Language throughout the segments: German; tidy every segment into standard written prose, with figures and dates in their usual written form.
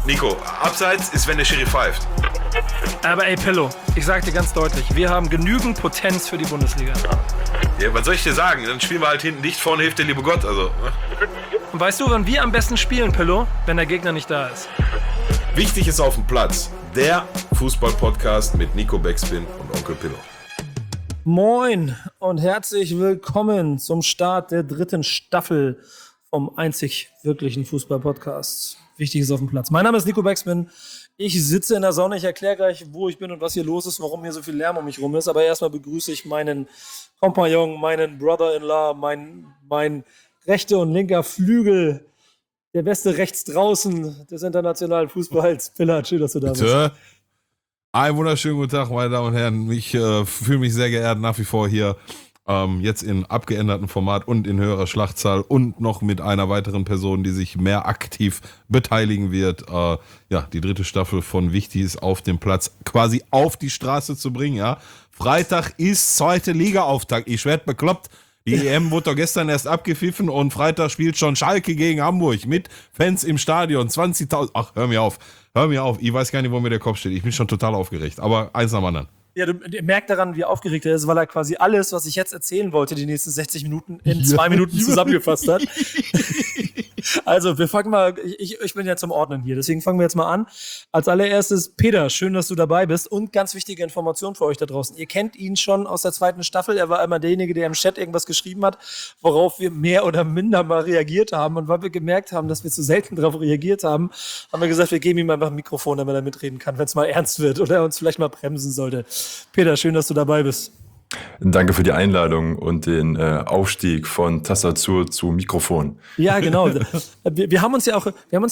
Nico, abseits ist, wenn der Schiri pfeift. Aber ey, Pillow, ich sag dir ganz deutlich, wir haben genügend Potenz für die Bundesliga. Ja, was soll ich dir sagen? Dann spielen wir halt hinten dicht, vorne hilft der liebe Gott. Also. Und weißt du, wann wir am besten spielen, Pillow? Wenn der Gegner nicht da ist. Wichtig ist auf dem Platz. Der Fußball-Podcast mit Nico Backspin und Onkel Pillow. Moin und herzlich willkommen zum Start der 3. Staffel vom einzig wirklichen Fußball-Podcast. Wichtig ist auf dem Platz. Mein Name ist Nico Backspin. Ich sitze in der Sonne. Ich erkläre gleich, wo ich bin und was hier los ist, warum hier so viel Lärm um mich rum ist. Aber erstmal begrüße ich meinen Kompagnon, meinen Brother-in-law, mein rechter und linker Flügel, der beste rechts draußen des internationalen Fußballs. Pillard, schön, dass du da bist. Einen wunderschönen guten Tag, meine Damen und Herren. Ich fühle mich sehr geehrt nach wie vor hier, jetzt in abgeändertem Format und in höherer Schlachtzahl und noch mit einer weiteren Person, die sich mehr aktiv beteiligen wird, die 3. Staffel von Wichtig ist auf dem Platz quasi auf die Straße zu bringen. Ja, Freitag ist 2. Liga-Auftakt. Ich werd bekloppt. Die EM wurde doch gestern erst abgepfiffen und Freitag spielt schon Schalke gegen Hamburg mit Fans im Stadion, 20.000. Ach, hör mir auf. Ich weiß gar nicht, wo mir der Kopf steht. Ich bin schon total aufgeregt, aber eins nach dem anderen. Ja, du merkst daran, wie aufgeregt er ist, weil er quasi alles, was ich jetzt erzählen wollte, die nächsten 60 Minuten in 2 Minuten zusammengefasst hat. Also, wir fangen mal, ich bin ja zum Ordnen hier, deswegen fangen wir jetzt mal an. Als allererstes, Peter, schön, dass du dabei bist und ganz wichtige Information für euch da draußen. Ihr kennt ihn schon aus der 2. Staffel, er war einmal derjenige, der im Chat irgendwas geschrieben hat, worauf wir mehr oder minder mal reagiert haben, und weil wir gemerkt haben, dass wir zu selten darauf reagiert haben, haben wir gesagt, wir geben ihm einfach ein Mikrofon, damit er mitreden kann, wenn es mal ernst wird oder er uns vielleicht mal bremsen sollte. Peter, schön, dass du dabei bist. Danke für die Einladung und den Aufstieg von Tastatur zu Mikrofon. Ja, genau. Wir haben uns ja auch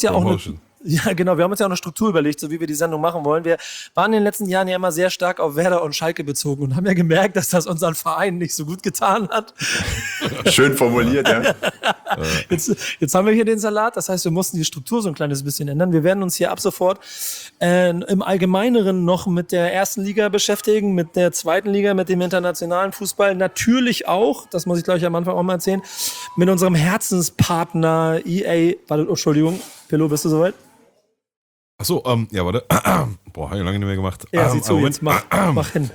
eine Struktur überlegt, so wie wir die Sendung machen wollen. Wir waren in den letzten Jahren ja immer sehr stark auf Werder und Schalke bezogen und haben ja gemerkt, dass das unseren Verein nicht so gut getan hat. Schön formuliert, ja. Jetzt haben wir hier den Salat, das heißt, wir mussten die Struktur so ein kleines bisschen ändern. Wir werden uns hier ab sofort im Allgemeineren noch mit der 1. Liga beschäftigen, mit der 2. Liga, mit dem internationalen Fußball. Natürlich auch, das muss ich gleich am Anfang auch mal erzählen, mit unserem Herzenspartner EA. Warte, Entschuldigung, Pillow, bist du soweit? Achso, ja, warte. Boah, habe ich lange nicht mehr gemacht. Ja, sieh zu, jetzt mach hin.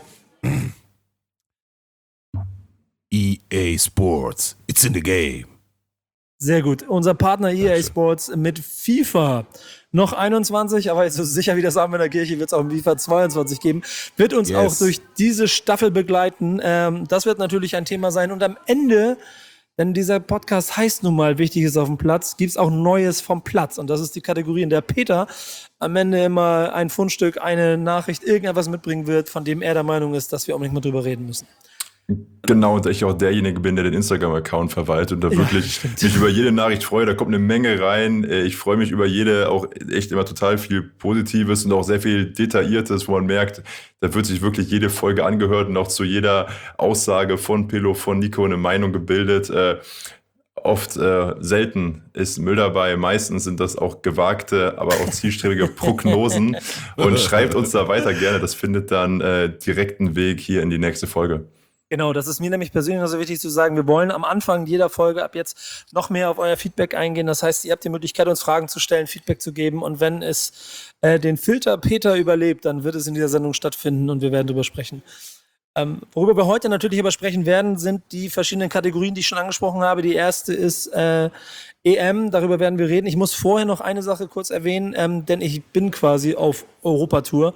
EA Sports, it's in the game. Sehr gut. Unser Partner EA Sports mit FIFA noch 21, aber so sicher wie das Abend in der Kirche wird es auch im FIFA 22 geben, wird uns auch durch diese Staffel begleiten. Das wird natürlich ein Thema sein. Und am Ende, denn dieser Podcast heißt nun mal Wichtig ist auf dem Platz, gibt es auch Neues vom Platz. Und das ist die Kategorie, in der Peter am Ende immer ein Fundstück, eine Nachricht, irgendetwas mitbringen wird, von dem er der Meinung ist, dass wir unbedingt mal drüber reden müssen. Genau, und ich auch derjenige bin, der den Instagram-Account verwaltet und da wirklich mich über jede Nachricht freue. Da kommt eine Menge rein. Ich freue mich über jede, auch echt immer total viel Positives und auch sehr viel Detailliertes, wo man merkt, da wird sich wirklich jede Folge angehört und auch zu jeder Aussage von Pillow, von Nico eine Meinung gebildet. Oft selten ist Müll dabei. Meistens sind das auch gewagte, aber auch zielstrebige Prognosen. Und schreibt uns da weiter gerne. Das findet dann direkten Weg hier in die nächste Folge. Genau, das ist mir nämlich persönlich so wichtig zu sagen. Wir wollen am Anfang jeder Folge ab jetzt noch mehr auf euer Feedback eingehen. Das heißt, ihr habt die Möglichkeit, uns Fragen zu stellen, Feedback zu geben. Und wenn es den Filter Peter überlebt, dann wird es in dieser Sendung stattfinden und wir werden darüber sprechen. Worüber wir heute natürlich aber sprechen werden, sind die verschiedenen Kategorien, die ich schon angesprochen habe. Die erste ist EM, darüber werden wir reden. Ich muss vorher noch eine Sache kurz erwähnen, denn ich bin quasi auf Europatour.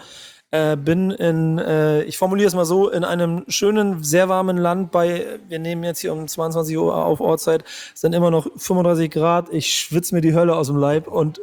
Ich formuliere es mal so, in einem schönen, sehr warmen Land wir nehmen jetzt hier um 22 Uhr auf Ortszeit, es sind immer noch 35 Grad, ich schwitze mir die Hölle aus dem Leib und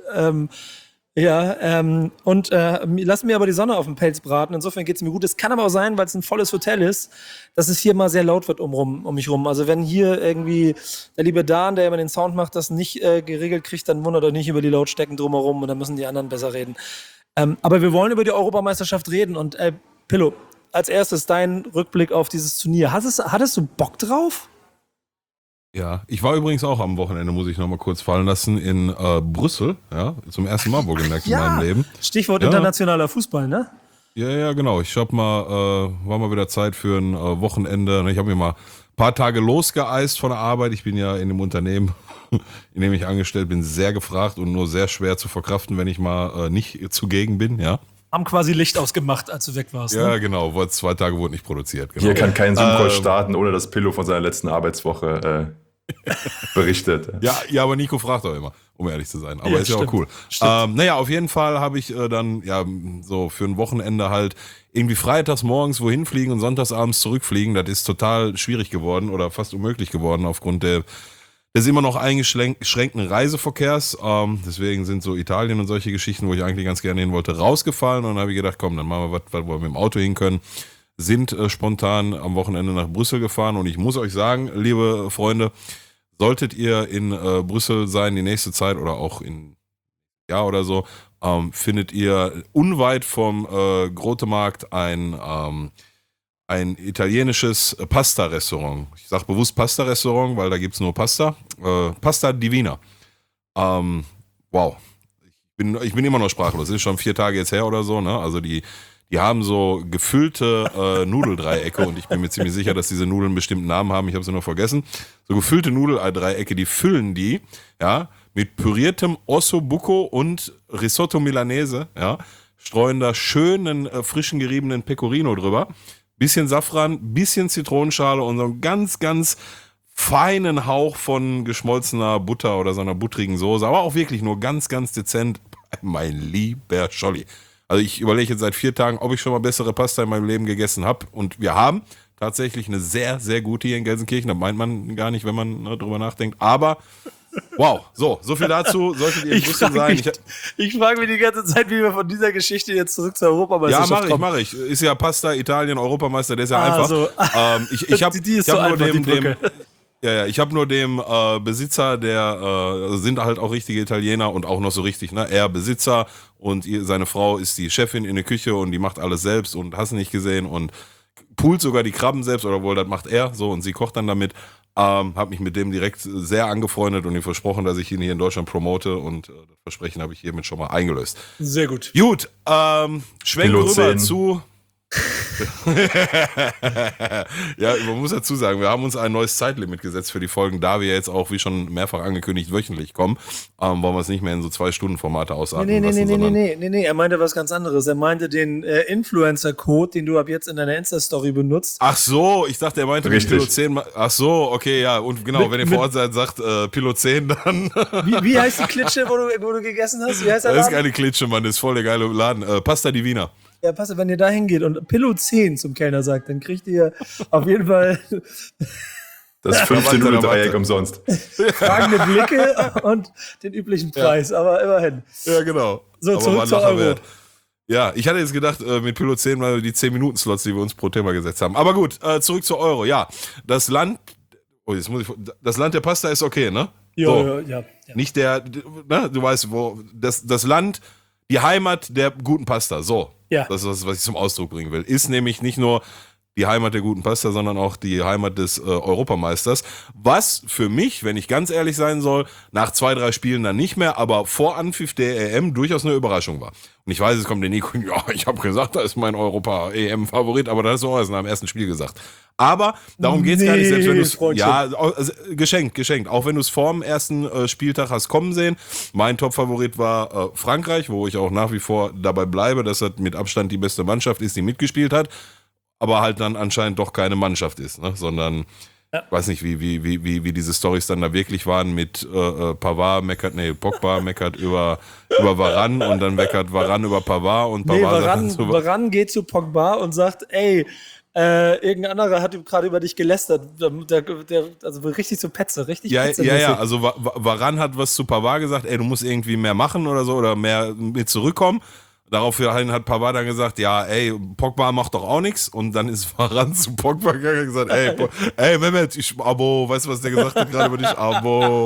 lassen mir aber die Sonne auf dem Pelz braten, insofern geht es mir gut. Es kann aber auch sein, weil es ein volles Hotel ist, dass es hier mal sehr laut wird um mich rum. Also wenn hier irgendwie der liebe Dan, der immer den Sound macht, das nicht geregelt kriegt, dann wundert euch nicht über die Lautstärken drumherum und dann müssen die anderen besser reden. Aber wir wollen über die Europameisterschaft reden und Pillow, als erstes dein Rückblick auf dieses Turnier. Hattest du Bock drauf? Ja, ich war übrigens auch am Wochenende, muss ich noch mal kurz fallen lassen, in Brüssel, ja, zum ersten Mal wohlgemerkt in meinem Leben. Stichwort internationaler Fußball, ne? Ja, genau. Ich war mal wieder Zeit für ein Wochenende. Ich habe mir mal paar Tage losgeeist von der Arbeit. Ich bin ja in dem Unternehmen, in dem ich angestellt bin, sehr gefragt und nur sehr schwer zu verkraften, wenn ich mal nicht zugegen bin, ja. Haben quasi Licht ausgemacht, als du weg warst. Ja, Ne? genau. 2 Tage wurde nicht produziert. Genau. Hier kann kein Zoom-Call starten, ohne dass Pillow von seiner letzten Arbeitswoche berichtet. Ja, aber Nico fragt auch immer, um ehrlich zu sein. Aber Ja, ist ja stimmt. auch cool. Naja, auf jeden Fall habe ich dann ja so für ein Wochenende halt irgendwie freitags morgens wohin fliegen und sonntags abends zurückfliegen. Das ist total schwierig geworden oder fast unmöglich geworden aufgrund des immer noch eingeschränkten Reiseverkehrs. Deswegen sind so Italien und solche Geschichten, wo ich eigentlich ganz gerne hin wollte, rausgefallen. Und dann habe ich gedacht, komm, dann machen wir was, wo wir mit dem Auto hin können. Sind spontan am Wochenende nach Brüssel gefahren. Und ich muss euch sagen, liebe Freunde, solltet ihr in Brüssel sein die nächste Zeit oder auch in Jahr oder so, findet ihr unweit vom Grotemarkt ein italienisches Pasta-Restaurant. Ich sage bewusst Pasta-Restaurant, weil da gibt es nur Pasta. Pasta Divina. Wow. Ich bin immer noch sprachlos. Das ist schon 4 Tage jetzt her oder so. Ne? Also die haben so gefüllte Nudeldreiecke und ich bin mir ziemlich sicher, dass diese Nudeln einen bestimmten Namen haben. Ich habe sie nur vergessen. So gefüllte Nudeldreiecke, die füllen die, ja, mit püriertem Ossobuco und Risotto Milanese, ja, streuen da schönen, frischen geriebenen Pecorino drüber. Bisschen Safran, bisschen Zitronenschale und so einen ganz, ganz feinen Hauch von geschmolzener Butter oder so einer buttrigen Soße, aber auch wirklich nur ganz, ganz dezent. Mein lieber Scholli. Also ich überlege jetzt seit 4 Tagen, ob ich schon mal bessere Pasta in meinem Leben gegessen habe. Und wir haben tatsächlich eine sehr, sehr gute hier in Gelsenkirchen. Das meint man gar nicht, wenn man drüber nachdenkt. Aber wow, so viel dazu. Solltet ihr in Brüssel sein. Ich frage mich die ganze Zeit, wie wir von dieser Geschichte jetzt zurück zur Europameisterschaft kommen. Mach ich. Ist ja Pasta, Italien, Europameister, der ist ja einfach. So. Ich habe die ist so einfach, die Brücke. ich habe nur dem Besitzer, der sind halt auch richtige Italiener und auch noch so richtig, ne? Er Besitzer und seine Frau ist die Chefin in der Küche und die macht alles selbst und hast nicht gesehen und poolt sogar die Krabben selbst oder wohl, das macht er so und sie kocht dann damit. Habe mich mit dem direkt sehr angefreundet und ihm versprochen, dass ich ihn hier in Deutschland promote und das Versprechen habe ich hiermit schon mal eingelöst. Sehr gut. Gut, schwenken rüber zu... Ja, man muss dazu sagen, wir haben uns ein neues Zeitlimit gesetzt für die Folgen, da wir jetzt auch, wie schon mehrfach angekündigt, wöchentlich kommen, wollen wir es nicht mehr in so 2-Stunden-Formate ausatmen lassen. Nee, er meinte was ganz anderes. Er meinte den Influencer-Code, den du ab jetzt in deiner Insta-Story benutzt. Ach so, ich dachte, er meinte Pilot 10. Ach so, okay, ja, und genau, wenn ihr vor Ort seid, sagt Pilot 10, dann... Wie heißt die Klitsche, wo du gegessen hast? Wie heißt der Das ist Laden? keine Klitsche, Mann, das ist voll der geile Laden. Pasta Divina. Ja, passt, wenn ihr da hingeht und Pillow 10 zum Kellner sagt, dann kriegt ihr auf jeden Fall das 15-Dreieck umsonst. fragende Blicke und den üblichen Preis, aber immerhin. Ja, genau. So, aber zurück zur Euro. Wert. Ja, ich hatte jetzt gedacht, mit Pilot 10 mal die 10-Minuten-Slots, die wir uns pro Thema gesetzt haben. Aber gut, zurück zur Euro. Ja, das Land der Pasta ist okay, ne? Ja. Nicht ne? Du weißt, wo, das Land, die Heimat der guten Pasta, so. Ja. Das ist das, was ich zum Ausdruck bringen will. Ist nämlich nicht nur die Heimat der guten Pasta, sondern auch die Heimat des Europameisters. Was für mich, wenn ich ganz ehrlich sein soll, nach 2-3 Spielen dann nicht mehr, aber vor Anpfiff der EM durchaus eine Überraschung war. Und ich weiß, es kommt der Nico, ja, ich habe gesagt, da ist mein Europa-EM-Favorit, aber das ist auch erst nach dem ersten Spiel gesagt. Aber darum geht's gar nicht, selbst wenn du es... Ja, also, geschenkt. Auch wenn du es vorm ersten Spieltag hast kommen sehen. Mein Top-Favorit war Frankreich, wo ich auch nach wie vor dabei bleibe, dass das mit Abstand die beste Mannschaft ist, die mitgespielt hat. Aber halt dann anscheinend doch keine Mannschaft ist, ne? Sondern, ich weiß nicht, wie diese Storys dann da wirklich waren mit Pogba meckert über Varane und dann meckert Varane über Pavard und Pavard sagt dann so... Varane geht zu Pogba und sagt, ey, irgendein anderer hat gerade über dich gelästert. Also richtig so Petze, richtig Petze. Ja, also Varane hat was zu Pavard gesagt, ey, du musst irgendwie mehr machen oder so oder mehr mit zurückkommen. Daraufhin hat Pavard dann gesagt, ja, ey, Pogba macht doch auch nichts. Und dann ist Varane zu Pogba gegangen und gesagt, ey, Mehmet, Abo, weißt du, was der gesagt hat gerade über dich? Abo.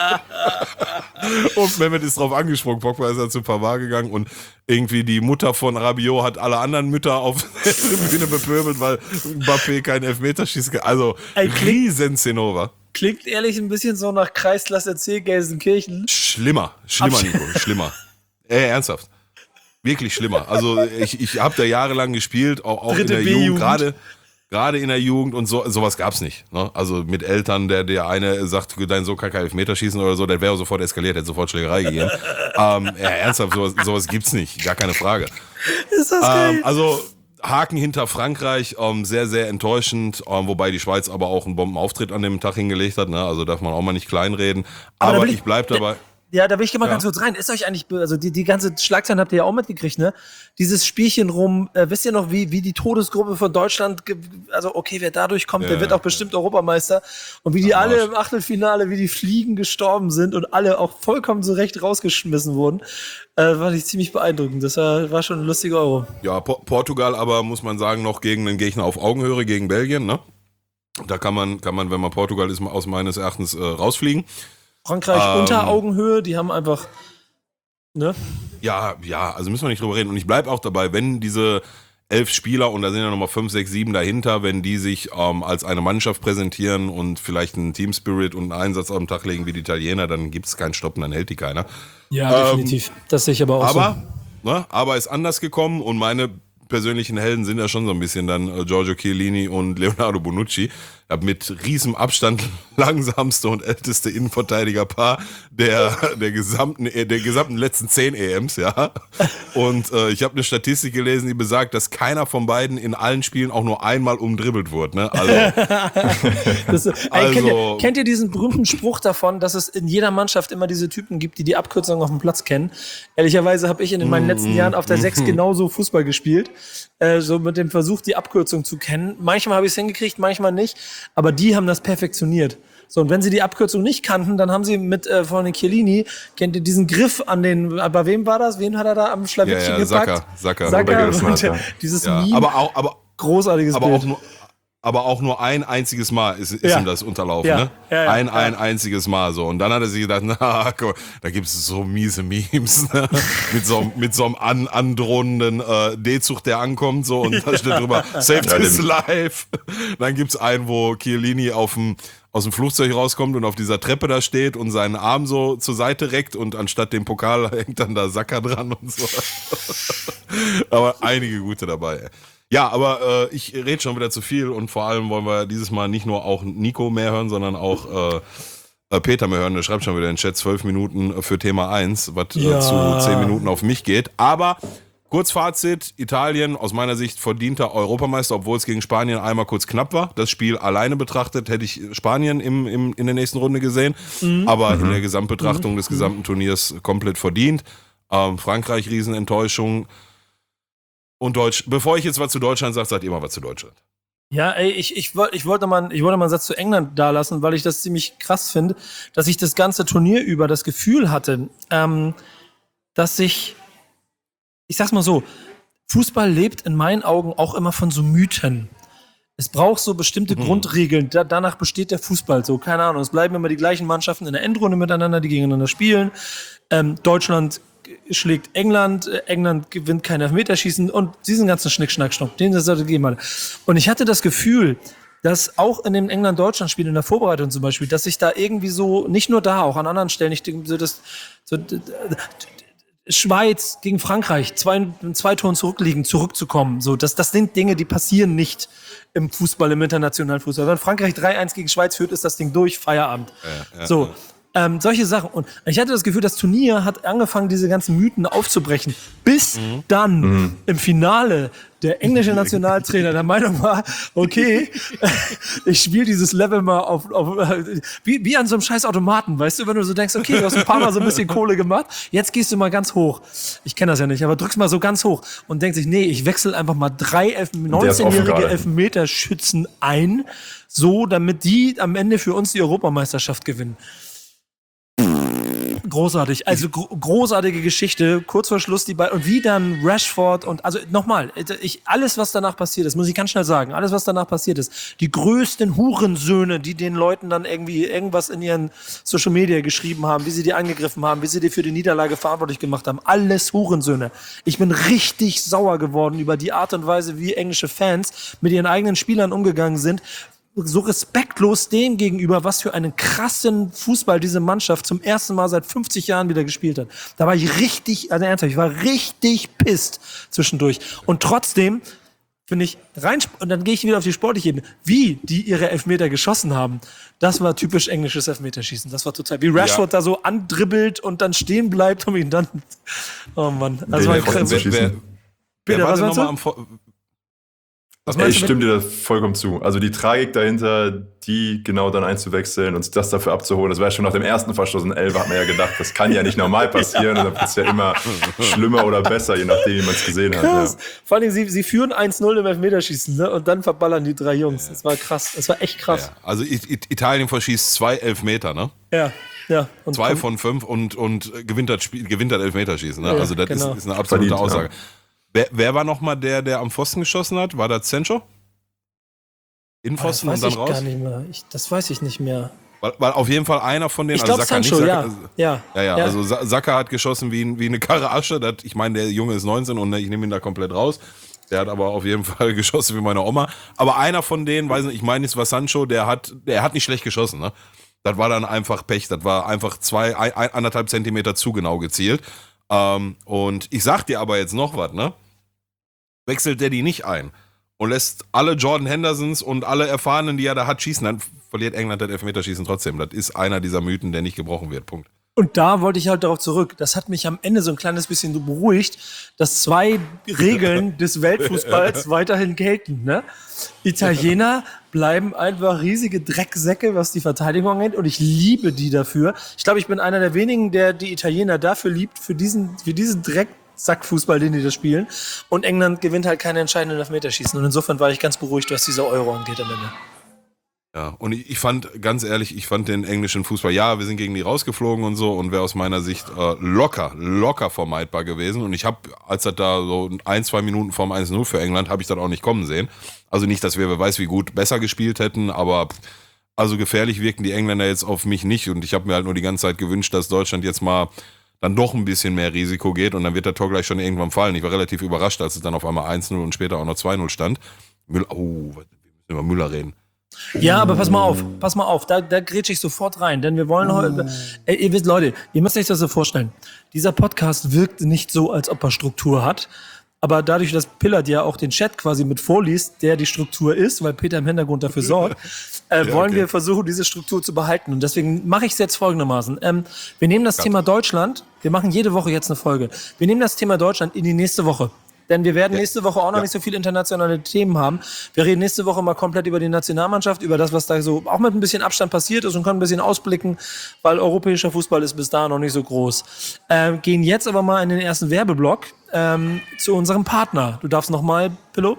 Und Mehmet ist drauf angesprungen. Pogba ist dann zu Pavard gegangen und irgendwie die Mutter von Rabiot hat alle anderen Mütter auf der Bühne bepöbelt, weil Mbappé keinen Elfmeter schießen kann. Also, riesen Zinnober. Klingt ehrlich ein bisschen so nach Kreisklasse C Gelsenkirchen. Schlimmer, Nico, schlimmer. Ernsthaft. Wirklich schlimmer. Also ich habe da jahrelang gespielt, auch in der Jugend, gerade in der Jugend und sowas gab's nicht. Ne? Also mit Eltern, der eine sagt, dein Sohn kann kein Elfmeter schießen oder so, der wäre sofort eskaliert, hätte sofort Schlägerei gegeben. Ernsthaft, sowas gibt's nicht, gar keine Frage. Ist das geil? Also Haken hinter Frankreich, sehr, sehr enttäuschend, wobei die Schweiz aber auch einen Bombenauftritt an dem Tag hingelegt hat, ne? Also darf man auch mal nicht kleinreden. Aber ich bleib dabei. Ja, da will ich mal ganz kurz rein. Ist euch eigentlich, also die ganze Schlagzeilen habt ihr ja auch mitgekriegt, ne? Dieses Spielchen rum, wisst ihr noch, wie die Todesgruppe von Deutschland, also okay, wer dadurch kommt, der wird auch bestimmt Europameister. Und wie die alle im Achtelfinale, wie die Fliegen gestorben sind und alle auch vollkommen zu Recht rausgeschmissen wurden, fand ich ziemlich beeindruckend. Das war schon ein lustiger Euro. Ja, Portugal aber, muss man sagen, noch gegen einen Gegner auf Augenhöhe, gegen Belgien, ne? Da kann man, wenn man Portugal ist, aus meines Erachtens rausfliegen. Frankreich unter Augenhöhe, die haben einfach, ne? Ja, also müssen wir nicht drüber reden. Und ich bleib auch dabei, wenn diese 11 Spieler, und da sind ja nochmal 5, 6, 7 dahinter, wenn die sich als eine Mannschaft präsentieren und vielleicht einen Team-Spirit und einen Einsatz auf den Tag legen wie die Italiener, dann gibt's keinen Stoppen, dann hält die keiner. Ja, definitiv. Das sehe ich aber auch so. Aber ist anders gekommen und meine persönlichen Helden sind ja schon so ein bisschen dann Giorgio Chiellini und Leonardo Bonucci. Mit riesem Abstand langsamste und älteste Innenverteidigerpaar der gesamten letzten 10 EMs, ja. Und ich habe eine Statistik gelesen, die besagt, dass keiner von beiden in allen Spielen auch nur einmal umdribbelt wurde. Ne? Kennt ihr diesen berühmten Spruch davon, dass es in jeder Mannschaft immer diese Typen gibt, die Abkürzung auf dem Platz kennen? Ehrlicherweise habe ich in meinen letzten Jahren auf der 6 genauso Fußball gespielt. So mit dem Versuch, die Abkürzung zu kennen. Manchmal habe ich es hingekriegt, manchmal nicht. Aber die haben das perfektioniert. So, und wenn sie die Abkürzung nicht kannten, dann haben sie mit von den Chiellini, kennt ihr diesen Griff an den, bei wem war das? Wen hat er da am Schlawittchen gepackt? Saka. Dieses Meme. Aber großartiges Bild. Aber auch nur ein einziges Mal ist ihm das unterlaufen, ne? Ein einziges Mal so. Und dann hat er sich gedacht, na, guck, da gibt es so miese Memes, ne? mit so einem androhenden D-Zug, der ankommt, so, und da steht drüber, saved his life. Dann gibt's einen, wo Chiellini aus dem Flugzeug rauskommt und auf dieser Treppe da steht und seinen Arm so zur Seite reckt und anstatt dem Pokal hängt dann da Saka dran und so. Aber einige gute dabei, ey. Ja, aber ich rede schon wieder zu viel und vor allem wollen wir dieses Mal nicht nur auch Nico mehr hören, sondern auch Peter mehr hören. Der schreibt schon wieder in den Chat 12 Minuten für Thema 1, was zu 10 Minuten auf mich geht. Aber Kurzfazit, Italien aus meiner Sicht verdienter Europameister, obwohl es gegen Spanien einmal kurz knapp war. Das Spiel alleine betrachtet hätte ich Spanien in der nächsten Runde gesehen, aber in der Gesamtbetrachtung des gesamten Turniers komplett verdient. Frankreich Riesenenttäuschung. Und bevor ich jetzt was zu Deutschland sage, sagt ihr mal was zu Deutschland. Ja, ey, ich wollte mal einen Satz zu England da lassen, weil ich das ziemlich krass finde, dass ich das ganze Turnier über das Gefühl hatte, dass ich sag's mal so, Fußball lebt in meinen Augen auch immer von so Mythen. Es braucht so bestimmte Grundregeln, danach besteht der Fußball so, keine Ahnung, es bleiben immer die gleichen Mannschaften in der Endrunde miteinander, die gegeneinander spielen. Deutschland schlägt England gewinnt kein Elfmeterschießen und diesen ganzen Schnick-Schnack-Schnuck, den das sollte geben. Und ich hatte das Gefühl, dass auch in dem England-Deutschland-Spiel in der Vorbereitung zum Beispiel, dass ich da irgendwie so, nicht nur da, auch an anderen Stellen, ich denke so Schweiz gegen Frankreich, 2 Toren zurückzukommen, so, das sind Dinge, die passieren nicht im Fußball, im internationalen Fußball. Wenn Frankreich 3-1 gegen Schweiz führt, ist das Ding durch, Feierabend. So. Solche Sachen. Und ich hatte das Gefühl, das Turnier hat angefangen, diese ganzen Mythen aufzubrechen, bis dann im Finale der englische Nationaltrainer der Meinung war, okay, ich spiele dieses Level mal auf wie an so einem scheiß Automaten, weißt du, wenn du so denkst, okay, du hast ein paar Mal so ein bisschen Kohle gemacht, jetzt gehst du mal ganz hoch. Ich kenne das ja nicht, aber drückst mal so ganz hoch und denkst sich, nee, ich wechsle einfach mal 3 19-jährige Elfmeterschützen ein, so, damit die am Ende für uns die Europameisterschaft gewinnen. Großartig, also großartige Geschichte, kurz vor Schluss die beiden und wie dann Rashford und also nochmal, alles was danach passiert ist, muss ich ganz schnell sagen, alles was danach passiert ist, die größten Hurensöhne, die den Leuten dann irgendwie irgendwas in ihren Social Media geschrieben haben, wie sie die angegriffen haben, wie sie die für die Niederlage verantwortlich gemacht haben, alles Hurensöhne. Ich bin richtig sauer geworden über die Art und Weise, wie englische Fans mit ihren eigenen Spielern umgegangen sind, so respektlos dem gegenüber, was für einen krassen Fußball diese Mannschaft zum ersten Mal seit 50 Jahren wieder gespielt hat. Da war ich richtig, also ernsthaft, ich war richtig pisst zwischendurch. Und trotzdem finde ich, und dann gehe ich wieder auf die sportliche Ebene, wie die ihre Elfmeter geschossen haben, das war typisch englisches Elfmeterschießen. Das war total, wie Rashford da so andribbelt und dann stehen bleibt, um ihn dann, oh Mann. Also Wer was meinst du? Ich stimme dir da vollkommen zu. Also die Tragik dahinter, die genau dann einzuwechseln und das dafür abzuholen, das war ja schon nach dem ersten Verstoß in Elfer, hat man ja gedacht, das kann ja nicht normal passieren. Und dann wird es ja immer schlimmer oder besser, je nachdem, wie man es gesehen hat. Ja. Vor allem, sie führen 1-0 im Elfmeterschießen, ne? Und dann verballern die 3 Jungs. Das war krass, das war echt krass. Ja. Also Italien verschießt 2 Elfmeter, ne? Ja. Und 2 von 5 und gewinnt das Elfmeterschießen. Ne? Ja, also das genau. ist eine absolute Verdient, Aussage. Ja. Wer war nochmal der am Pfosten geschossen hat? War das Sancho? Innenpfosten und dann raus? Das weiß ich gar nicht mehr. Das weiß ich nicht mehr. Weil auf jeden Fall einer von denen, Ich glaube Sancho, ja. Also Saka hat geschossen wie eine Karre Asche. Ich meine, der Junge ist 19 und ich nehme ihn da komplett raus. Der hat aber auf jeden Fall geschossen wie meine Oma. Aber einer von denen, weiß nicht, ich meine, es war Sancho, der hat nicht schlecht geschossen. Ne? Das war dann einfach Pech. Das war einfach 1,5 Zentimeter zu genau gezielt. Und ich sag dir aber jetzt noch was, ne? Wechselt der die nicht ein und lässt alle Jordan Hendersons und alle Erfahrenen, die er da hat, schießen, dann verliert England das Elfmeterschießen trotzdem. Das ist einer dieser Mythen, der nicht gebrochen wird. Punkt. Und da wollte ich halt darauf zurück. Das hat mich am Ende so ein kleines bisschen beruhigt, dass 2 Regeln des Weltfußballs weiterhin gelten. Ne? Italiener bleiben einfach riesige Drecksäcke, was die Verteidigung angeht. Und ich liebe die dafür. Ich glaube, ich bin einer der wenigen, der die Italiener dafür liebt, für diesen Drecksackfußball, den die da spielen. Und England gewinnt halt keine entscheidenden Elfmeterschießen. Und insofern war ich ganz beruhigt, was dieser Euro angeht am Ende. Ja, und ich fand, ganz ehrlich, den englischen Fußball, ja, wir sind gegen die rausgeflogen und so und wäre aus meiner Sicht locker vermeidbar gewesen. Und ich habe, als das da so 1-2 Minuten vorm 1-0 für England, habe ich das auch nicht kommen sehen. Also nicht, dass wir, wer weiß wie gut, besser gespielt hätten, aber also gefährlich wirken die Engländer jetzt auf mich nicht. Und ich habe mir halt nur die ganze Zeit gewünscht, dass Deutschland jetzt mal dann doch ein bisschen mehr Risiko geht und dann wird der Tor gleich schon irgendwann fallen. Ich war relativ überrascht, als es dann auf einmal 1-0 und später auch noch 2-0 stand. Wir müssen über Müller reden. Ja, aber pass mal auf, da grätsche ich sofort rein, denn wir wollen heute, ihr wisst, Leute, ihr müsst euch das so vorstellen, dieser Podcast wirkt nicht so, als ob er Struktur hat, aber dadurch, dass Pillard ja auch den Chat quasi mit vorliest, der die Struktur ist, weil Peter im Hintergrund dafür sorgt, wollen wir versuchen, diese Struktur zu behalten und deswegen mache ich es jetzt folgendermaßen. Wir nehmen das Thema Deutschland, wir machen jede Woche jetzt eine Folge, wir nehmen das Thema Deutschland in die nächste Woche. Denn wir werden nächste Woche auch noch nicht so viele internationale Themen haben. Wir reden nächste Woche mal komplett über die Nationalmannschaft, über das, was da so auch mit ein bisschen Abstand passiert ist und können ein bisschen ausblicken, weil europäischer Fußball ist bis dahin noch nicht so groß. Gehen jetzt aber mal in den ersten Werbeblock zu unserem Partner. Du darfst nochmal, Pillow?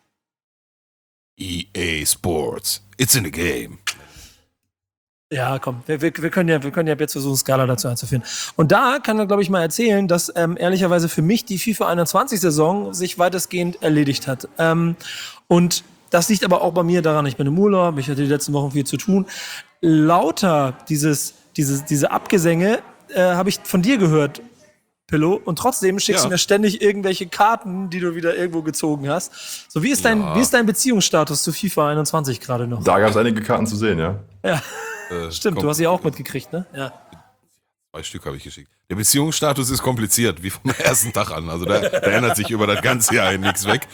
EA Sports. It's in the game. Ja, komm, wir können ja jetzt versuchen, Skala dazu einzuführen. Und da kann er, glaube ich, mal erzählen, dass ehrlicherweise für mich die FIFA 21-Saison sich weitestgehend erledigt hat. Und das liegt aber auch bei mir daran, ich bin im Urlaub, ich hatte die letzten Wochen viel zu tun. Lauter diese Abgesänge habe ich von dir gehört, Pillow, und trotzdem schickst du mir ständig irgendwelche Karten, die du wieder irgendwo gezogen hast. So, wie ist dein Beziehungsstatus zu FIFA 21 gerade noch? Da gab es einige Karten zu sehen, ja. Ja. Stimmt, du hast sie auch mitgekriegt, ne? Ja. 2 Stück habe ich geschickt. Der Beziehungsstatus ist kompliziert, wie vom ersten Tag an. Also da ändert sich über das ganze Jahr nichts weg.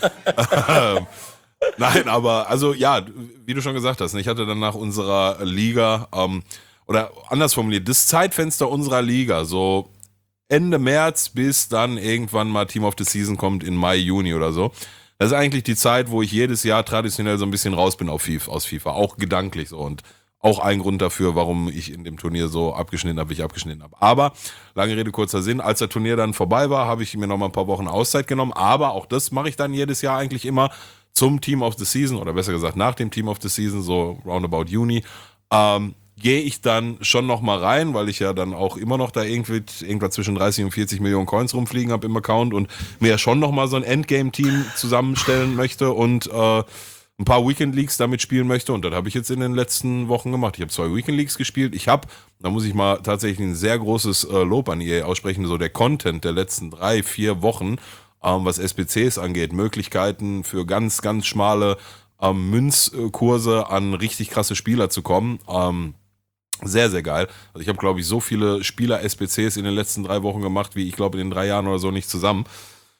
Nein, aber also ja, wie du schon gesagt hast, ich hatte dann nach unserer Liga, oder anders formuliert, das Zeitfenster unserer Liga, so Ende März bis dann irgendwann mal Team of the Season kommt in Mai, Juni oder so. Das ist eigentlich die Zeit, wo ich jedes Jahr traditionell so ein bisschen raus bin aus FIFA, auch gedanklich so, und auch ein Grund dafür, warum ich in dem Turnier so abgeschnitten habe, wie ich abgeschnitten habe. Aber, lange Rede, kurzer Sinn, als das Turnier dann vorbei war, habe ich mir noch mal ein paar Wochen Auszeit genommen. Aber auch das mache ich dann jedes Jahr eigentlich immer zum Team of the Season, oder besser gesagt nach dem Team of the Season, so roundabout Juni, gehe ich dann schon noch mal rein, weil ich ja dann auch immer noch da irgendwas zwischen 30 und 40 Millionen Coins rumfliegen habe im Account und mir ja schon noch mal so ein Endgame-Team zusammenstellen möchte und ein paar Weekend Leagues damit spielen möchte, und das habe ich jetzt in den letzten Wochen gemacht. Ich habe 2 Weekend Leagues gespielt. Da muss ich mal tatsächlich ein sehr großes Lob an EA aussprechen, so der Content der letzten 3-4 Wochen, was SBCs angeht, Möglichkeiten für ganz, ganz schmale Münzkurse an richtig krasse Spieler zu kommen. Sehr, sehr geil. Also ich habe, glaube ich, so viele Spieler-SBCs in den letzten 3 Wochen gemacht, wie ich glaube in den 3 Jahren oder so nicht zusammen.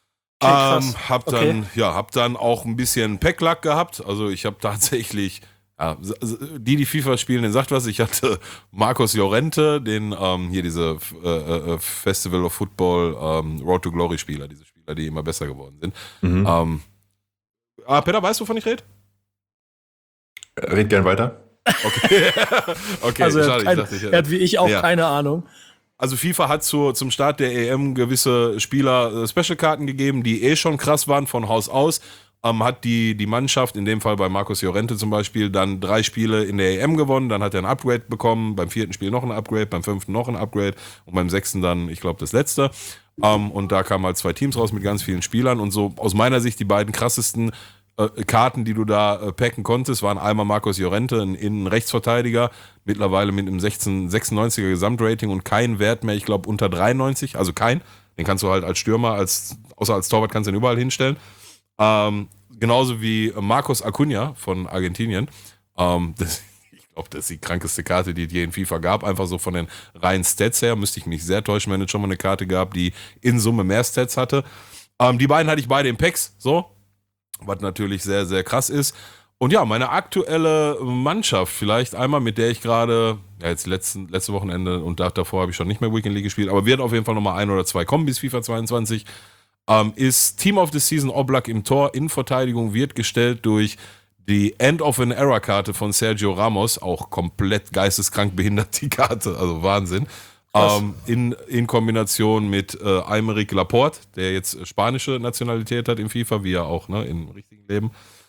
krass. Hab dann auch ein bisschen Packlack gehabt. Also ich habe tatsächlich, die FIFA spielen, den sagt was. Ich hatte Marcos Llorente, den hier diese Festival of Football Road to Glory Spieler, diese Spieler, die immer besser geworden sind. Peter, weißt du, wovon ich rede? Red gern weiter. Okay, Also schade, er hat wie ich auch keine Ahnung. Also FIFA hat zum Start der EM gewisse Spieler Special-Karten gegeben, die schon krass waren von Haus aus. Hat die Mannschaft, in dem Fall bei Marcos Llorente zum Beispiel, dann 3 Spiele in der EM gewonnen, dann hat er ein Upgrade bekommen, beim 4. Spiel noch ein Upgrade, beim 5. noch ein Upgrade und beim 6. dann, ich glaube, das letzte. Und da kamen halt 2 Teams raus mit ganz vielen Spielern und so aus meiner Sicht die beiden krassesten Karten, die du da packen konntest, waren einmal Marcos Llorente, ein Innenrechtsverteidiger, mittlerweile mit einem 96er Gesamtrating und kein Wert mehr, ich glaube unter 93, also kein. Den kannst du halt als Stürmer, außer als Torwart kannst du ihn überall hinstellen. Genauso wie Marcos Acuna von Argentinien. Ich glaube, das ist die krankeste Karte, die es je in FIFA gab. Einfach so von den reinen Stats her. Müsste ich mich sehr täuschen, wenn es schon mal eine Karte gab, die in Summe mehr Stats hatte. Die beiden hatte ich beide in Packs, so. Was natürlich sehr, sehr krass ist. Und ja, meine aktuelle Mannschaft, vielleicht einmal, mit der ich gerade, jetzt letzte Wochenende und davor habe ich schon nicht mehr Weekend League gespielt, aber wird auf jeden Fall nochmal 1 oder 2 kommen bis FIFA 22, ist Team of the Season Oblak im Tor. Innenverteidigung wird gestellt durch die End of an Era Karte von Sergio Ramos, auch komplett geisteskrank behindert die Karte, also Wahnsinn. In Kombination mit Aymeric Laporte, der jetzt spanische Nationalität hat im FIFA, wie er auch im richtigen Leben.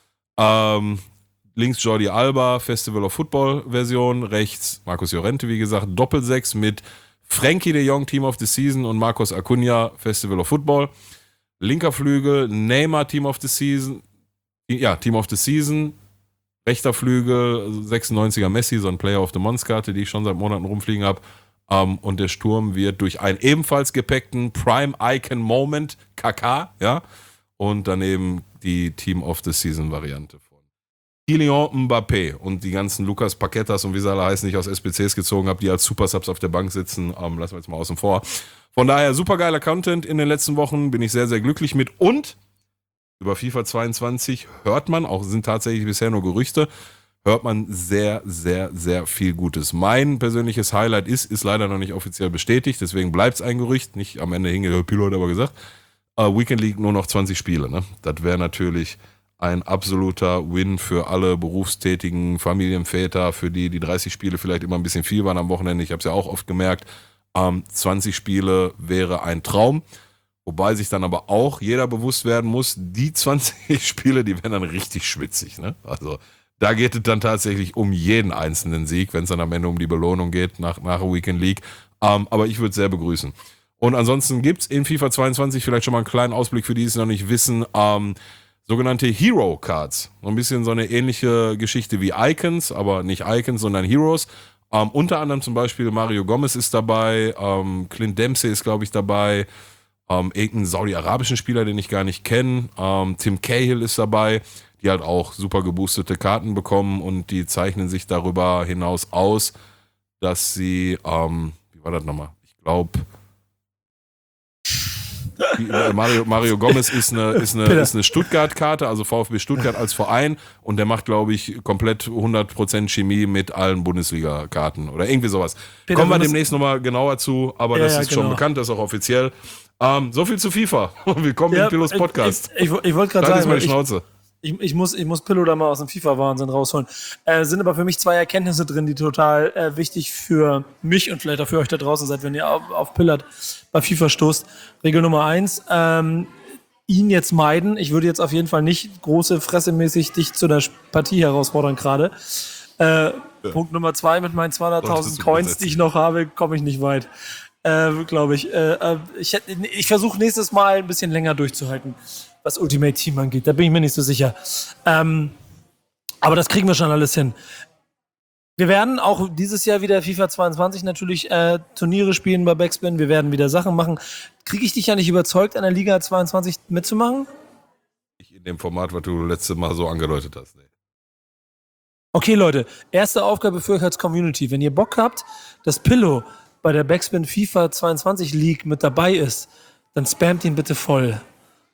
Links Jordi Alba, Festival of Football Version, rechts Marcos Llorente, wie gesagt, Doppel-6 mit Frankie de Jong, Team of the Season und Marcos Acuna, Festival of Football. Linker Flügel, Neymar, Team of the Season. Ja, Team of the Season. Rechter Flügel, 96er Messi, so ein Player of the Month-Karte, die ich schon seit Monaten rumfliegen habe. Und der Sturm wird durch einen ebenfalls gepackten Prime Icon Moment KK, ja, und daneben die Team of the Season Variante von Kylian Mbappé und die ganzen Lucas Paquetas und wie sie alle heißen, die ich aus SBCs gezogen habe, die als Supersubs auf der Bank sitzen, lassen wir jetzt mal außen vor. Von daher super geiler Content in den letzten Wochen, bin ich sehr, sehr glücklich mit und über FIFA 22 hört man, auch sind tatsächlich bisher nur Gerüchte, hört man sehr, sehr, sehr viel Gutes. Mein persönliches Highlight ist leider noch nicht offiziell bestätigt, deswegen bleibt es ein Gerücht, nicht am Ende hingeht, Pilo hat aber gesagt, Weekend League nur noch 20 Spiele, ne? Das wäre natürlich ein absoluter Win für alle berufstätigen Familienväter, für die 30 Spiele vielleicht immer ein bisschen viel waren am Wochenende, ich habe es ja auch oft gemerkt, 20 Spiele wäre ein Traum, wobei sich dann aber auch jeder bewusst werden muss, die 20 Spiele, die werden dann richtig schwitzig, ne? Also da geht es dann tatsächlich um jeden einzelnen Sieg, wenn es dann am Ende um die Belohnung geht nach der Weekend League. Aber ich würde es sehr begrüßen. Und ansonsten gibt es in FIFA 22 vielleicht schon mal einen kleinen Ausblick für die, die es noch nicht wissen, sogenannte Hero Cards. So ein bisschen so eine ähnliche Geschichte wie Icons, aber nicht Icons, sondern Heroes. Unter anderem zum Beispiel Mario Gomez ist dabei, Clint Dempsey ist, glaube ich, dabei, irgendeinen saudi-arabischen Spieler, den ich gar nicht kenne, Tim Cahill ist dabei, die halt auch super geboostete Karten bekommen und die zeichnen sich darüber hinaus aus, dass sie, wie war das nochmal? Ich glaube, Mario Gomez ist eine Stuttgart-Karte, also VfB Stuttgart als Verein und der macht, glaube ich, komplett 100% Chemie mit allen Bundesliga-Karten oder irgendwie sowas. Peter, Kommen wir demnächst nochmal genauer zu, aber das ist schon genau. bekannt, das ist auch offiziell. So viel zu FIFA. Willkommen im Pilos Podcast. Ich wollte gerade sagen, mal die Schnauze. Ich muss Pillow da mal aus dem FIFA-Wahnsinn rausholen. Sind aber für mich 2 Erkenntnisse drin, die total wichtig für mich und vielleicht auch für euch da draußen seid, wenn ihr auf Pillard bei FIFA stoßt. Regel Nummer 1, ihn jetzt meiden. Ich würde jetzt auf jeden Fall nicht große Fressemäßig dich zu der Partie herausfordern gerade. Punkt Nummer 2, mit meinen 200.000 Coins, die ich noch habe, komme ich nicht weit. Glaube ich. Ich versuche nächstes Mal ein bisschen länger durchzuhalten, was Ultimate Team angeht. Da bin ich mir nicht so sicher. Aber das kriegen wir schon alles hin. Wir werden auch dieses Jahr wieder FIFA 22 natürlich Turniere spielen bei Backspin. Wir werden wieder Sachen machen. Kriege ich dich ja nicht überzeugt, an der Liga 22 mitzumachen? Nicht in dem Format, was du letztes Mal so angedeutet hast. Nee. Okay, Leute. Erste Aufgabe für euch als Community. Wenn ihr Bock habt, dass Pillow bei der Backspin FIFA 22 League mit dabei ist, dann spammt ihn bitte voll.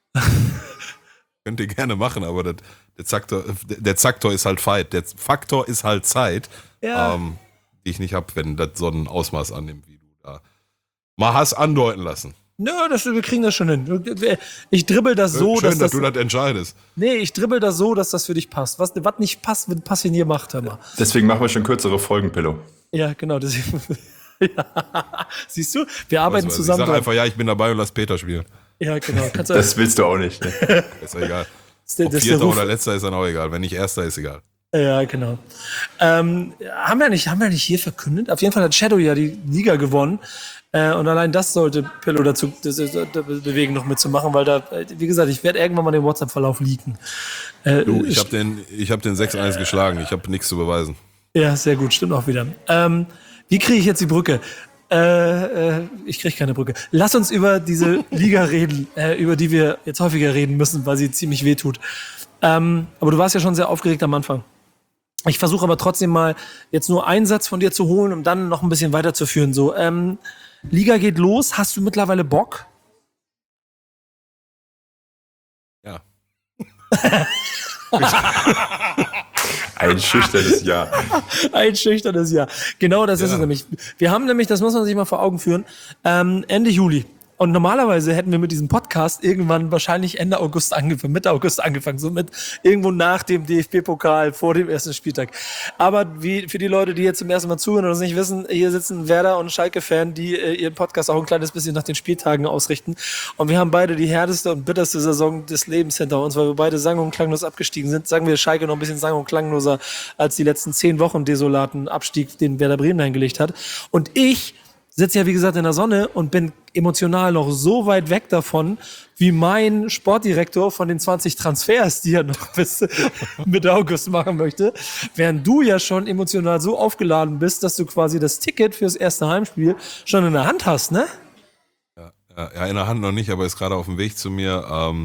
Könnt ihr gerne machen, aber der Faktor ist halt Fight. Der Faktor ist halt Zeit, Ja. die ich nicht habe, wenn das so ein Ausmaß annimmt, wie du da mal hast andeuten lassen. Nö, wir kriegen das schon hin. Ich dribbel das so, Schön, dass dass du das entscheidest. Nee, ich dribbel das so, dass das für dich passt. Was nicht passt, wird passionier macht, hör mal. Deswegen machen wir schon kürzere Folgen, Pillow. Ja, genau. Deswegen, ja. Siehst du, wir arbeiten zusammen. Ich sag einfach, ja, ich bin dabei und lass Peter spielen. Ja, genau. Das willst du auch nicht. Ne? Ist ja egal. Das Ob ist der Vierter Ruf. oder Letzter ist dann auch egal. Wenn nicht Erster, ist egal. Ja, genau. Haben wir nicht hier verkündet? Auf jeden Fall hat Shadow ja die Liga gewonnen. Und allein das sollte Pillow dazu bewegen, noch mitzumachen, weil da, wie gesagt, ich werde irgendwann mal den WhatsApp-Verlauf leaken. Du, ich hab den 6-1 geschlagen. Ich habe nichts zu beweisen. Ja, sehr gut, stimmt auch wieder. Wie kriege ich jetzt die Brücke? Ich kriege keine Brücke. Lass uns über diese Liga reden, über die wir jetzt häufiger reden müssen, weil sie ziemlich wehtut. Aber du warst ja schon sehr aufgeregt am Anfang. Ich versuche aber trotzdem mal jetzt nur einen Satz von dir zu holen, um dann noch ein bisschen weiterzuführen. So, Liga geht los. Hast du mittlerweile Bock? Ja. Ein schüchternes Ja. Ein schüchternes Jahr. Genau das ist es nämlich. Wir haben nämlich, das muss man sich mal vor Augen führen, Ende Juli. Und normalerweise hätten wir mit diesem Podcast irgendwann wahrscheinlich Ende August angefangen, Mitte August angefangen, so mit irgendwo nach dem DFB-Pokal vor dem ersten Spieltag. Aber wie für die Leute, die jetzt zum ersten Mal zuhören und es nicht wissen, hier sitzen Werder und Schalke-Fan, die ihren Podcast auch ein kleines bisschen nach den Spieltagen ausrichten. Und wir haben beide die härteste und bitterste Saison des Lebens hinter uns, weil wir beide sang- und klanglos abgestiegen sind. Sagen wir Schalke noch ein bisschen sang- und klangloser als die letzten 10 Wochen desolaten Abstieg, den Werder Bremen hingelegt hat. Und ich sitze ja, wie gesagt, in der Sonne und bin emotional noch so weit weg davon, wie mein Sportdirektor von den 20 Transfers, die er noch bis Mitte August machen möchte, während du ja schon emotional so aufgeladen bist, dass du quasi das Ticket fürs erste Heimspiel schon in der Hand hast, ne? Ja, in der Hand noch nicht, aber ist gerade auf dem Weg zu mir.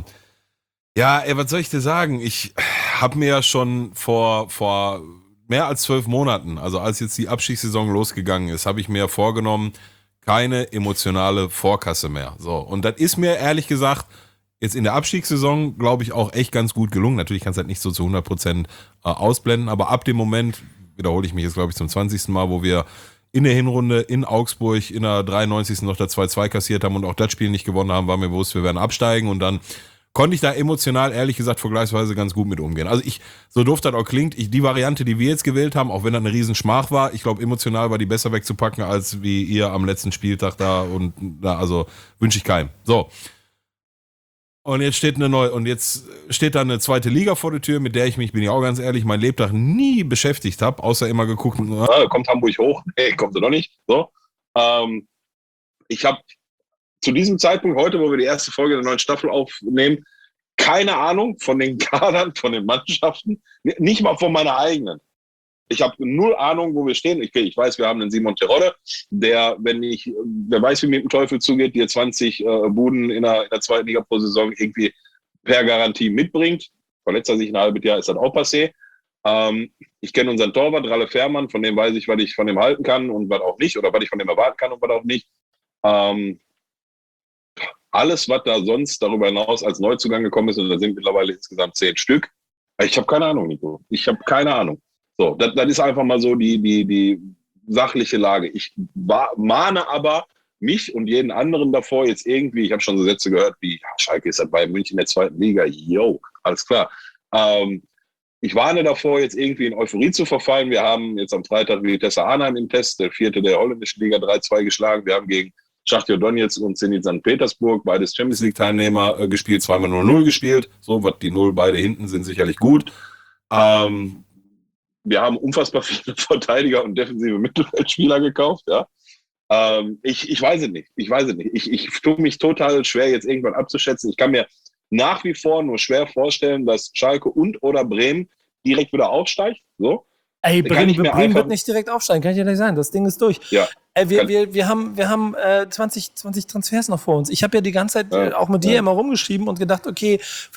Was soll ich dir sagen? Ich habe mir ja schon vor mehr als 12 Monaten, also als jetzt die Abstiegssaison losgegangen ist, habe ich mir vorgenommen, keine emotionale Vorkasse mehr. So, und das ist mir ehrlich gesagt jetzt in der Abstiegssaison, glaube ich, auch echt ganz gut gelungen. Natürlich kannst du das nicht so zu 100% ausblenden, aber ab dem Moment, wiederhole ich mich jetzt, glaube ich, zum 20. Mal, wo wir in der Hinrunde in Augsburg in der 93. noch der 2-2 kassiert haben und auch das Spiel nicht gewonnen haben, war mir bewusst, wir werden absteigen und dann konnte ich da emotional, ehrlich gesagt, vergleichsweise ganz gut mit umgehen. Also so doof das auch klingt, die Variante, die wir jetzt gewählt haben, auch wenn das eine Riesenschmach war, ich glaube, emotional war die besser wegzupacken, als wie ihr am letzten Spieltag da und da, also wünsche ich keinem. So. Und jetzt steht da eine zweite Liga vor der Tür, mit der ich mich, bin ich auch ganz ehrlich, mein Lebtag nie beschäftigt habe, außer immer geguckt, kommt Hamburg hoch? Nee, kommt er doch nicht. So. Ich habe zu diesem Zeitpunkt, heute, wo wir die erste Folge der neuen Staffel aufnehmen, keine Ahnung von den Kadern, von den Mannschaften, nicht mal von meiner eigenen. Ich habe null Ahnung, wo wir stehen. Ich weiß, wir haben einen Simon Terodde, der, wer weiß, wie mit dem Teufel zugeht, dir 20 Buden in der zweiten Liga pro Saison irgendwie per Garantie mitbringt. Verletzt er sich ein halbes Jahr, ist das auch passé. Ich kenne unseren Torwart, Ralle Fährmann, von dem weiß ich, was ich von dem halten kann und was auch nicht, oder was ich von dem erwarten kann und was auch nicht. Alles, was da sonst darüber hinaus als Neuzugang gekommen ist, und da sind mittlerweile insgesamt 10 Stück. Ich habe keine Ahnung, Nico. Ich habe keine Ahnung. So, das ist einfach mal so die sachliche Lage. Ich mahne aber mich und jeden anderen davor jetzt irgendwie, ich habe schon so Sätze gehört wie, ja, Schalke ist bei München in der zweiten Liga. Yo, alles klar. Ich warne davor, jetzt irgendwie in Euphorie zu verfallen. Wir haben jetzt am Freitag Vitesse Arnhem im Test, der 4. der holländischen Liga, 3-2 geschlagen. Wir haben gegen Schachtar Donetsk und Zenit St. Petersburg, beides Champions League-Teilnehmer, gespielt, zweimal 0-0 gespielt. So, was die 0 beide hinten sind, sicherlich gut. Wir haben unfassbar viele Verteidiger und defensive Mittelfeldspieler gekauft. Ja. Ich weiß es nicht. Ich tue mich total schwer, jetzt irgendwann abzuschätzen. Ich kann mir nach wie vor nur schwer vorstellen, dass Schalke oder Bremen direkt wieder aufsteigt. So. Ey, Bremen wird nicht direkt aufsteigen, kann ich ja nicht sagen. Das Ding ist durch. Ja. Wir haben 20 Transfers noch vor uns. Ich habe ja die ganze Zeit auch mit dir immer rumgeschrieben und gedacht, okay, vielleicht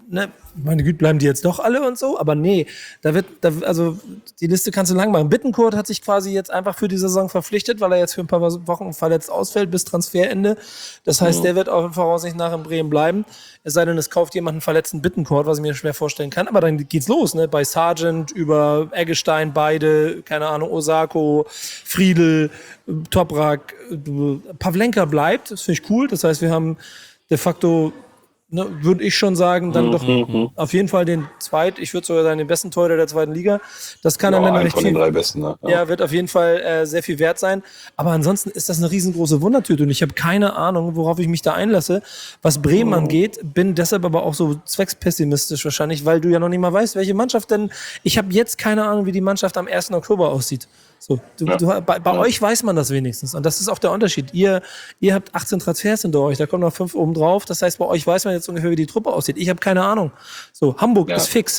ne, meine Güte, bleiben die jetzt doch alle und so? Aber nee, also die Liste kannst du lang machen. Bittencourt hat sich quasi jetzt einfach für die Saison verpflichtet, weil er jetzt für ein paar Wochen verletzt ausfällt bis Transferende. Das heißt, der wird auch voraussichtlich nach in Bremen bleiben. Es sei denn, es kauft jemand einen verletzten Bittencourt, was ich mir schwer vorstellen kann. Aber dann geht's los, ne? Bei Sargent über Eggestein, beide, keine Ahnung, Osako, Friedel, Toprak, Pavlenka bleibt. Das finde ich cool. Das heißt, wir haben de facto, ne, würde ich schon sagen, dann doch auf jeden Fall ich würde sogar sagen, den besten Torhüter der zweiten Liga. Das kann am Ende recht von viel. den 3 besten, ne? Ja, wird auf jeden Fall sehr viel wert sein. Aber ansonsten ist das eine riesengroße Wundertüte und ich habe keine Ahnung, worauf ich mich da einlasse, was Bremen angeht. Bin deshalb aber auch so zweckspessimistisch wahrscheinlich, weil du ja noch nicht mal weißt, welche Mannschaft denn. Ich habe jetzt keine Ahnung, wie die Mannschaft am 1. Oktober aussieht. So, bei euch weiß man das wenigstens. Und das ist auch der Unterschied. Ihr habt 18 Transfers hinter euch, da kommen noch 5 oben drauf. Das heißt, bei euch weiß man jetzt ungefähr, wie die Truppe aussieht. Ich habe keine Ahnung. So, Hamburg ist fix.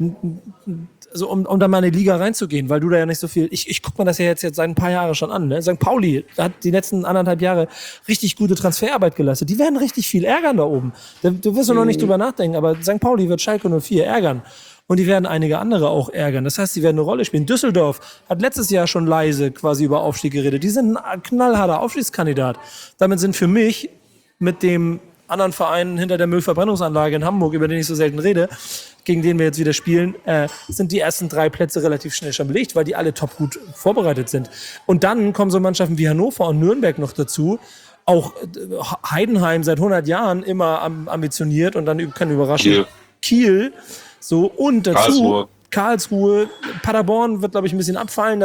Also, um da mal in die Liga reinzugehen, weil du da ja nicht so viel. Ich gucke mir das ja jetzt seit ein paar Jahren schon an. Ne? St. Pauli hat die letzten 1,5 Jahre richtig gute Transferarbeit geleistet. Die werden richtig viel ärgern da oben. Du wirst noch nicht drüber nachdenken, aber St. Pauli wird Schalke 04 ärgern. Und die werden einige andere auch ärgern. Das heißt, die werden eine Rolle spielen. Düsseldorf hat letztes Jahr schon leise quasi über Aufstieg geredet. Die sind ein knallharter Aufstiegskandidat. Damit sind für mich mit dem anderen Verein hinter der Müllverbrennungsanlage in Hamburg, über den ich so selten rede, gegen den wir jetzt wieder spielen, sind die ersten 3 Plätze relativ schnell schon belegt, weil die alle top gut vorbereitet sind. Und dann kommen so Mannschaften wie Hannover und Nürnberg noch dazu. Auch Heidenheim seit 100 Jahren immer ambitioniert und dann kann überraschen. Kiel. So, und dazu Karlsruhe, Paderborn wird, glaube ich, ein bisschen abfallen.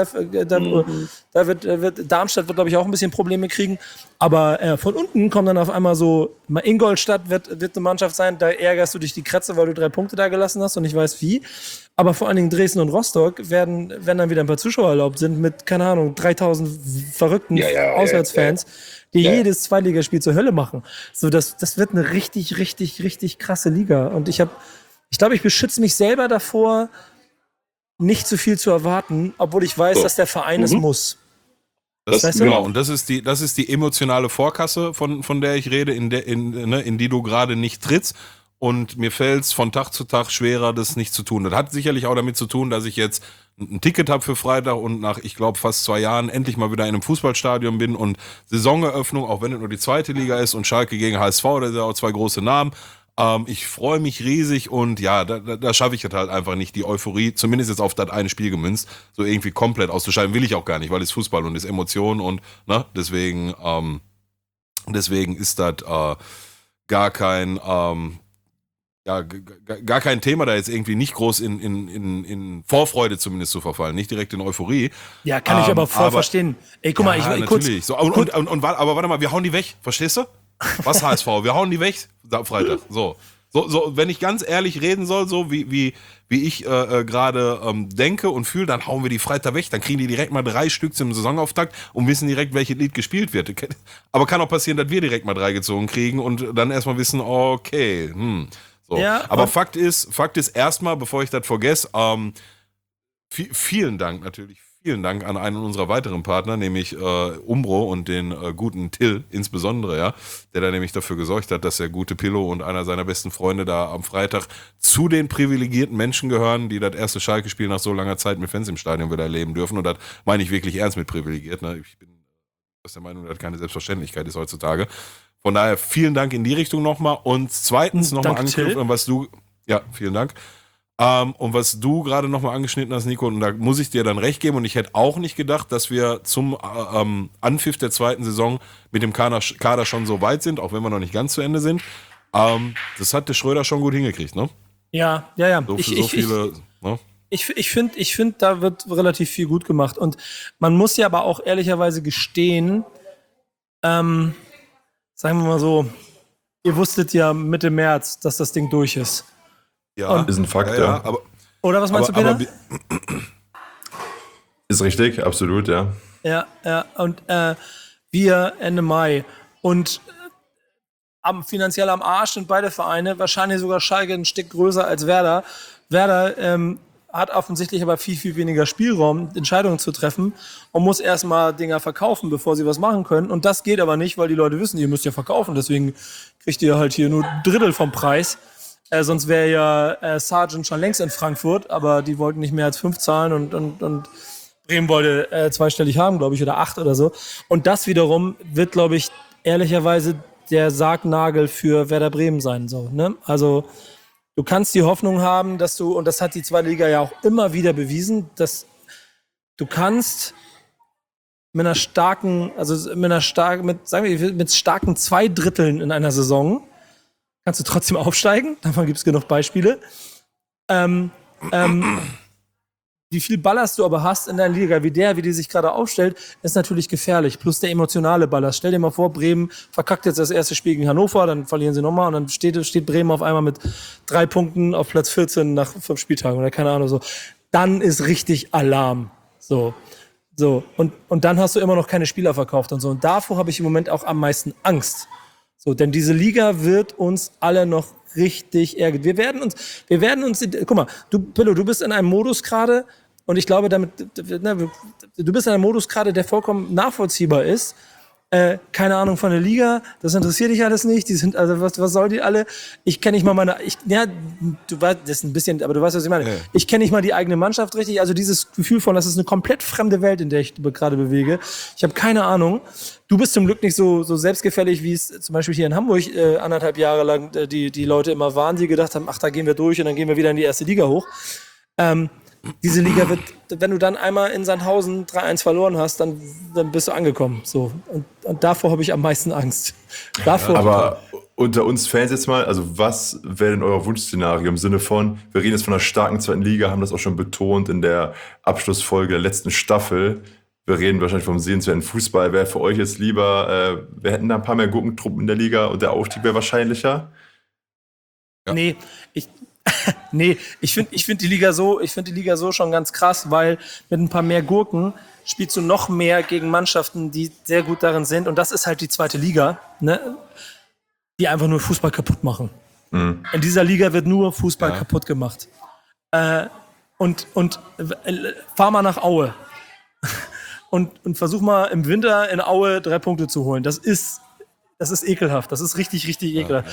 Darmstadt wird, glaube ich, auch ein bisschen Probleme kriegen. Aber von unten kommen dann auf einmal so, Ingolstadt wird eine Mannschaft sein, da ärgerst du dich die Kratze, weil du 3 Punkte da gelassen hast und ich weiß wie. Aber vor allen Dingen Dresden und Rostock werden, wenn dann wieder ein paar Zuschauer erlaubt sind, mit, keine Ahnung, 3000 verrückten Auswärtsfans, die jedes Zweitligaspiel zur Hölle machen. So, das wird eine richtig, richtig, richtig krasse Liga. Und ich glaube, ich beschütze mich selber davor, nicht zu viel zu erwarten, obwohl ich weiß, dass der Verein es muss. Genau, und das ist die emotionale Vorkasse, von der ich rede, in die du gerade nicht trittst. Und mir fällt es von Tag zu Tag schwerer, das nicht zu tun. Das hat sicherlich auch damit zu tun, dass ich jetzt ein Ticket habe für Freitag und nach, ich glaube, fast 2 Jahren endlich mal wieder in einem Fußballstadion bin und Saisoneröffnung, auch wenn es nur die 2. Liga ist und Schalke gegen HSV, das sind auch 2 große Namen. Ich freue mich riesig und ja, da schaffe ich halt einfach nicht, die Euphorie, zumindest jetzt auf das eine Spiel gemünzt, so irgendwie komplett auszuschalten, will ich auch gar nicht, weil es Fußball und es Emotionen und ne, deswegen ist das gar kein Thema, da jetzt irgendwie nicht groß in Vorfreude zumindest zu verfallen, nicht direkt in Euphorie. Ja, kann ich aber voll verstehen. Ey, guck mal, ich natürlich. So, aber warte mal, wir hauen die weg, verstehst du? Was HSV? Wir hauen die weg Freitag. So, wenn ich ganz ehrlich reden soll, so wie ich gerade denke und fühle, dann hauen wir die Freitag weg. Dann kriegen die direkt mal 3 Stück zum Saisonauftakt und wissen direkt, welches Lied gespielt wird. Aber kann auch passieren, dass wir direkt mal 3 gezogen kriegen und dann erstmal wissen, okay, so. Ja, aber Fakt ist erstmal, bevor ich das vergesse, vielen Dank natürlich. Vielen Dank an einen unserer weiteren Partner, nämlich Umbro und den guten Till insbesondere, ja, der da nämlich dafür gesorgt hat, dass der gute Pillow und einer seiner besten Freunde da am Freitag zu den privilegierten Menschen gehören, die das erste Schalke-Spiel nach so langer Zeit mit Fans im Stadion wieder erleben dürfen. Und das meine ich wirklich ernst mit privilegiert. Ne? Ich bin aus der Meinung, dass das keine Selbstverständlichkeit ist heutzutage. Von daher vielen Dank in die Richtung nochmal. Und zweitens nochmal angeknüpft an was du... Ja, vielen Dank. Und was du gerade nochmal angeschnitten hast, Nico, und da muss ich dir dann recht geben, und ich hätte auch nicht gedacht, dass wir zum Anpfiff der 2. Saison mit dem Kader schon so weit sind, auch wenn wir noch nicht ganz zu Ende sind. Das hat der Schröder schon gut hingekriegt, ne? Ja. Ich finde, da wird relativ viel gut gemacht. Und man muss ja aber auch ehrlicherweise gestehen, sagen wir mal so, ihr wusstet ja Mitte März, dass das Ding durch ist. Ja, ist ein Fakt, ja. Oder was meinst du, Peter? Ist richtig, absolut, ja. Ja, und wir Ende Mai. Und finanziell am Arsch sind beide Vereine, wahrscheinlich sogar Schalke ein Stück größer als Werder. Werder hat offensichtlich aber viel, viel weniger Spielraum, Entscheidungen zu treffen und muss erstmal Dinger verkaufen, bevor sie was machen können. Und das geht aber nicht, weil die Leute wissen, ihr müsst ja verkaufen, deswegen kriegt ihr halt hier nur 1/3 vom Preis. Sonst wäre ja Sargent schon längst in Frankfurt, aber die wollten nicht mehr als 5 zahlen und Bremen wollte zweistellig haben, glaube ich, oder 8 oder so. Und das wiederum wird, glaube ich, ehrlicherweise der Sargnagel für Werder Bremen sein. So, ne? Also du kannst die Hoffnung haben, dass du, und das hat die zweite Liga ja auch immer wieder bewiesen, dass du kannst mit starken 2 Dritteln in einer Saison kannst du trotzdem aufsteigen. Davon gibt es genug Beispiele. Wie viel Ballast du aber hast in deiner Liga, wie die sich gerade aufstellt, ist natürlich gefährlich. Plus der emotionale Ballast. Stell dir mal vor, Bremen verkackt jetzt das erste Spiel gegen Hannover, dann verlieren sie nochmal und dann steht Bremen auf einmal mit 3 Punkten auf Platz 14 nach 5 Spieltagen oder keine Ahnung so. Dann ist richtig Alarm. So. Und dann hast du immer noch keine Spieler verkauft und so. Und davor habe ich im Moment auch am meisten Angst. So, denn diese Liga wird uns alle noch richtig ärgern. Wir werden uns, guck mal, Pillow, du bist in einem Modus gerade, und ich glaube, du bist in einem Modus gerade, der vollkommen nachvollziehbar ist. Keine Ahnung von der Liga, das interessiert dich alles nicht. Die sind, also was soll die alle? Ich kenne nicht mal du weißt, das ist ein bisschen, aber du weißt, was ich meine. Ja. Ich kenne nicht mal die eigene Mannschaft richtig. Also dieses Gefühl von, das ist eine komplett fremde Welt, in der ich gerade bewege. Ich habe keine Ahnung. Du bist zum Glück nicht so selbstgefällig, wie es zum Beispiel hier in Hamburg 1,5 Jahre lang die Leute immer waren, die gedacht haben, ach, da gehen wir durch und dann gehen wir wieder in die erste Liga hoch. Diese Liga wird, wenn du dann einmal in Sandhausen 3-1 verloren hast, dann bist du angekommen. So. Und davor habe ich am meisten Angst. Aber unter uns Fans jetzt mal, also was wäre denn euer Wunschszenario im Sinne von, wir reden jetzt von einer starken zweiten Liga, haben das auch schon betont in der Abschlussfolge der letzten Staffel. Wir reden wahrscheinlich vom sehenswerten Fußball. Wäre für euch jetzt lieber, wir hätten da ein paar mehr Gurkentruppen in der Liga und der Aufstieg wäre wahrscheinlicher? Ja. Nee, ich finde die Liga so schon ganz krass, weil mit ein paar mehr Gurken spielst du noch mehr gegen Mannschaften, die sehr gut darin sind. Und das ist halt die zweite Liga, ne? Die einfach nur Fußball kaputt machen. Mhm. In dieser Liga wird nur Fußball kaputt gemacht. Und fahr mal nach Aue und versuch mal im Winter in Aue 3 Punkte zu holen. Das ist ekelhaft. Das ist richtig, richtig ekelhaft.